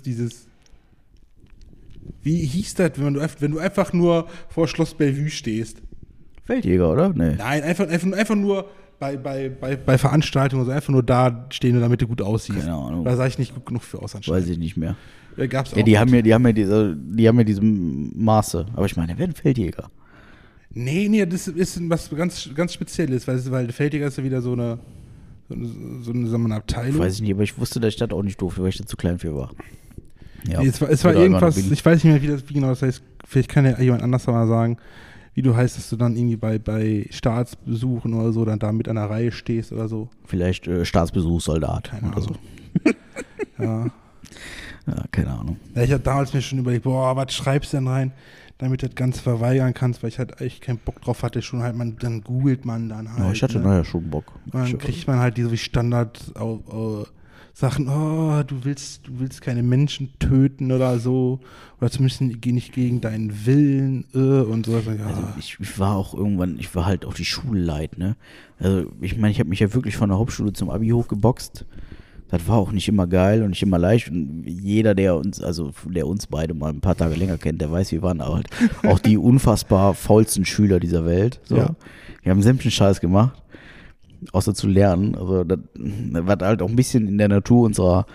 wie hieß das, wenn du einfach nur vor Schloss Bellevue stehst? Feldjäger, oder? Nee. Nein, einfach nur bei Veranstaltungen, also einfach nur da stehen, damit du gut aussiehst. Keine Ahnung. Da sah ich nicht gut genug für aus anscheinend. Weiß ich nicht mehr. Gab's auch die haben ja diese Maße. Aber ich meine, der wäre ein Feldjäger. Nee, das ist was ganz, ganz Spezielles, weil der Feldjäger ist ja wieder so eine Abteilung. Weiß ich nicht, aber ich wusste, dass ich das auch nicht durfte, weil ich da zu klein für war. Ja, nee, es war irgendwas, ich weiß nicht mehr, wie genau das heißt, vielleicht kann ja jemand anders mal sagen, wie du heißt, dass du dann irgendwie bei Staatsbesuchen oder so dann da mit an der Reihe stehst oder so. Vielleicht Staatsbesuchssoldat oder so. Ja. Ja, keine Ahnung. Ja, ich habe damals mir schon überlegt, was schreibst du denn rein, damit du das Ganze verweigern kannst, weil ich halt echt keinen Bock drauf hatte, schon halt, dann googelt man dann halt. Ja, ich hatte nachher schon Bock. Und dann kriegt man halt diese wie Standard Sachen, du willst keine Menschen töten oder so, oder zumindest nicht gegen deinen Willen und so. Ja. Also ich war auch irgendwann, ich war halt auch die Schulleit, ne? Also ich meine, ich habe mich ja wirklich von der Hauptschule zum Abi hochgeboxt. Das war auch nicht immer geil und nicht immer leicht. Und jeder, der uns beide mal ein paar Tage länger kennt, der weiß, wir waren halt auch die unfassbar faulsten Schüler dieser Welt. So. Ja. Wir haben sämtlichen Scheiß gemacht, außer zu lernen. Also das war halt auch ein bisschen in der Natur unserer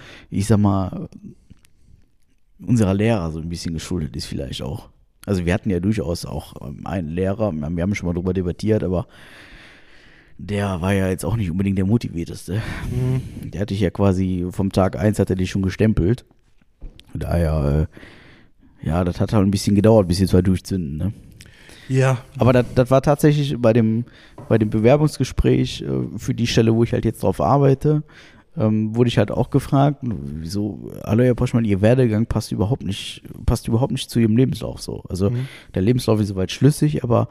Lehrer so ein bisschen geschuldet ist vielleicht auch. Also wir hatten ja durchaus auch einen Lehrer, wir haben schon mal drüber debattiert, aber der war ja jetzt auch nicht unbedingt der motivierteste. Mhm. Der hatte ich ja quasi vom Tag 1 hat er dich schon gestempelt. Daher, das hat halt ein bisschen gedauert, bis die zwei durchzünden, ne? Ja. Aber das war tatsächlich bei dem Bewerbungsgespräch für die Stelle, wo ich halt jetzt drauf arbeite, wurde ich halt auch gefragt, wieso, hallo Herr Poschmann, Ihr Werdegang passt überhaupt nicht zu Ihrem Lebenslauf so. Also der Lebenslauf ist soweit schlüssig, aber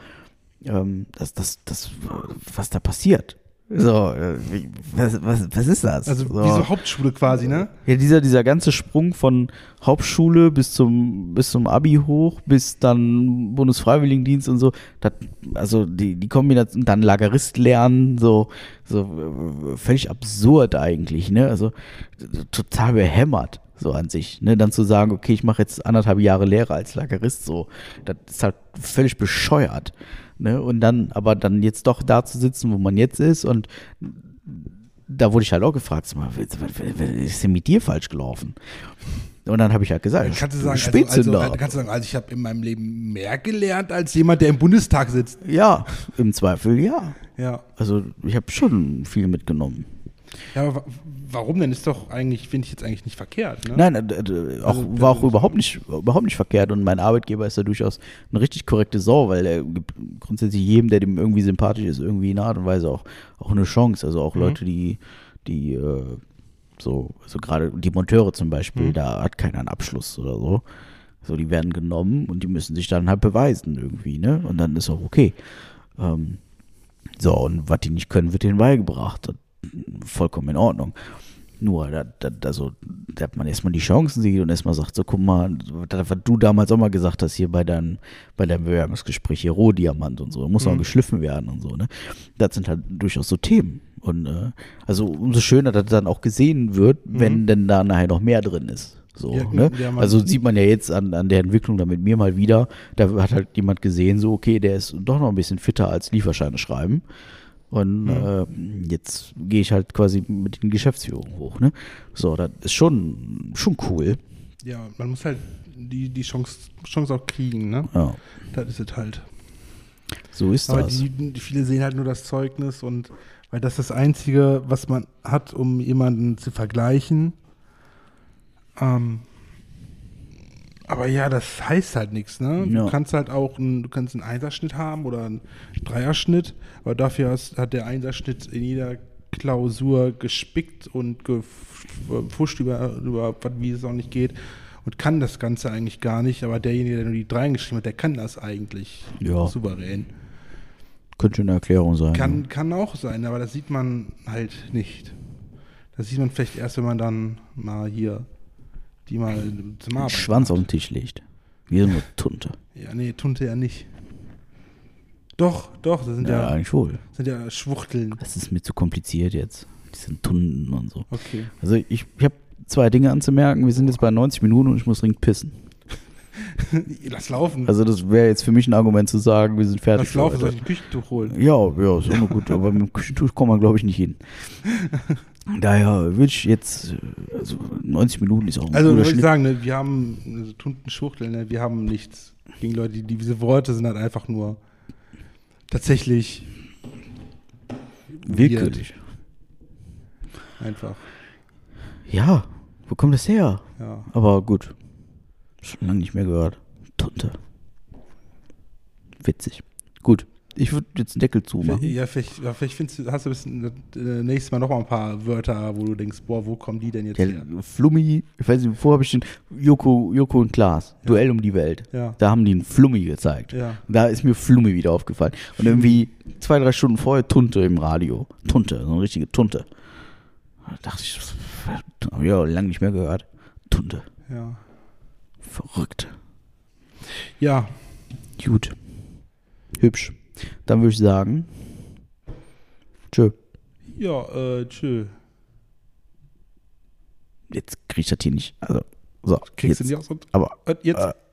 was da passiert. So, was ist das? Also wie so Hauptschule quasi, ne? Ja, dieser ganze Sprung von Hauptschule bis zum Abi hoch, bis dann Bundesfreiwilligendienst und so, also die Kombination, dann Lagerist lernen, so völlig absurd eigentlich, ne? Also total behämmert. So an sich, ne, dann zu sagen, okay, ich mache jetzt 1,5 Jahre Lehre als Lagerist, so, das ist halt völlig bescheuert, ne, und dann jetzt doch da zu sitzen, wo man jetzt ist, und da wurde ich halt auch gefragt, was ist denn mit dir falsch gelaufen? Und dann habe ich halt gesagt, kannst du sagen, ich habe in meinem Leben mehr gelernt als jemand, der im Bundestag sitzt. Ja, im Zweifel ja. Ja. Also ich habe schon viel mitgenommen. Ja, aber warum denn? Ist doch eigentlich, finde ich jetzt eigentlich nicht verkehrt, ne? Nein, war auch überhaupt nicht verkehrt, und mein Arbeitgeber ist ja durchaus eine richtig korrekte Sau, weil er gibt grundsätzlich jedem, der dem irgendwie sympathisch ist, irgendwie in einer Art und Weise auch eine Chance. Also auch Leute, die so gerade die Monteure zum Beispiel, da hat keiner einen Abschluss oder so. So, die werden genommen und die müssen sich dann halt beweisen irgendwie, ne? Und dann ist auch okay. Und was die nicht können, wird denen beigebracht. Vollkommen in Ordnung. Nur, da hat man erstmal die Chancen sieht und erstmal sagt, so guck mal, was du damals auch mal gesagt hast hier bei deinem Bewerbungsgespräch, hier Rohdiamant und so, muss auch geschliffen werden und so, ne? Das sind halt durchaus so Themen. Und also umso schöner, dass das dann auch gesehen wird, wenn denn da nachher noch mehr drin ist. So, ne? Also sieht man ja jetzt an der Entwicklung da mit mir mal wieder, da hat halt jemand gesehen, so okay, der ist doch noch ein bisschen fitter als Lieferscheine schreiben. Und jetzt gehe ich halt quasi mit den Geschäftsführungen hoch, ne? So, das ist schon cool. Ja, man muss halt die Chance auch kriegen, ne? Ja. Das ist es halt. So ist aber das. Die viele sehen halt nur das Zeugnis und weil das ist das Einzige, was man hat, um jemanden zu vergleichen. Aber ja, das heißt halt nichts, ne? Ja. Du kannst halt auch einen Einserschnitt haben oder einen Dreierschnitt, aber dafür hat der Einserschnitt in jeder Klausur gespickt und gefuscht über wie es auch nicht geht und kann das Ganze eigentlich gar nicht, aber derjenige, der nur die 3 geschrieben hat, der kann das eigentlich souverän. Könnte eine Erklärung sein. Kann auch sein, aber das sieht man halt nicht. Das sieht man vielleicht erst, wenn man dann mal hier die mal zum Arbeiten Schwanz auf den Tisch legt. Wir sind nur Tunte. Ja, nee, Tunte ja nicht. Doch, das sind ja eigentlich wohl. Sind ja Schwuchteln. Das ist mir zu kompliziert jetzt. Die sind Tunden und so. Okay. Also ich habe 2 Dinge anzumerken. Wir sind jetzt bei 90 Minuten und ich muss dringend pissen. Lass laufen. Also das wäre jetzt für mich ein Argument zu sagen, wir sind fertig. Lass laufen, soll ich ein Küchentuch holen? Ja, ist immer gut. Aber mit dem Küchentuch kommt man, glaube ich, nicht hin. Daher würde ich jetzt, also 90 Minuten ist auch ein also guter würde ich Schnitt. sagen, ne, wir haben Tunden, Schwuchteln, ne, wir haben nichts gegen Leute, diese Worte sind halt einfach nur tatsächlich willkürlich. Einfach. Ja, wo kommt das her? Ja. Aber gut. Schon lange nicht mehr gehört. Tunte. Witzig. Gut. Ich würde jetzt einen Deckel zumachen. Ja, vielleicht hast du nächstes Mal noch mal ein paar Wörter, wo du denkst, boah, wo kommen die denn jetzt her? Flummi, ich weiß nicht, wovor habe ich den Joko und Klaas, ja. Duell um die Welt. Ja. Da haben die einen Flummi gezeigt. Ja. Da ist mir Flummi wieder aufgefallen. Und irgendwie 2-3 Stunden vorher Tunte im Radio. Tunte, so eine richtige Tunte. Da dachte ich, ja, lange nicht mehr gehört. Tunte. Ja. Verrückt. Ja. Gut. Hübsch. Dann würde ich sagen, tschö. Ja, tschö. Jetzt krieg ich das hier nicht. Also, so. Kriegst jetzt, du nicht aus? Aber jetzt?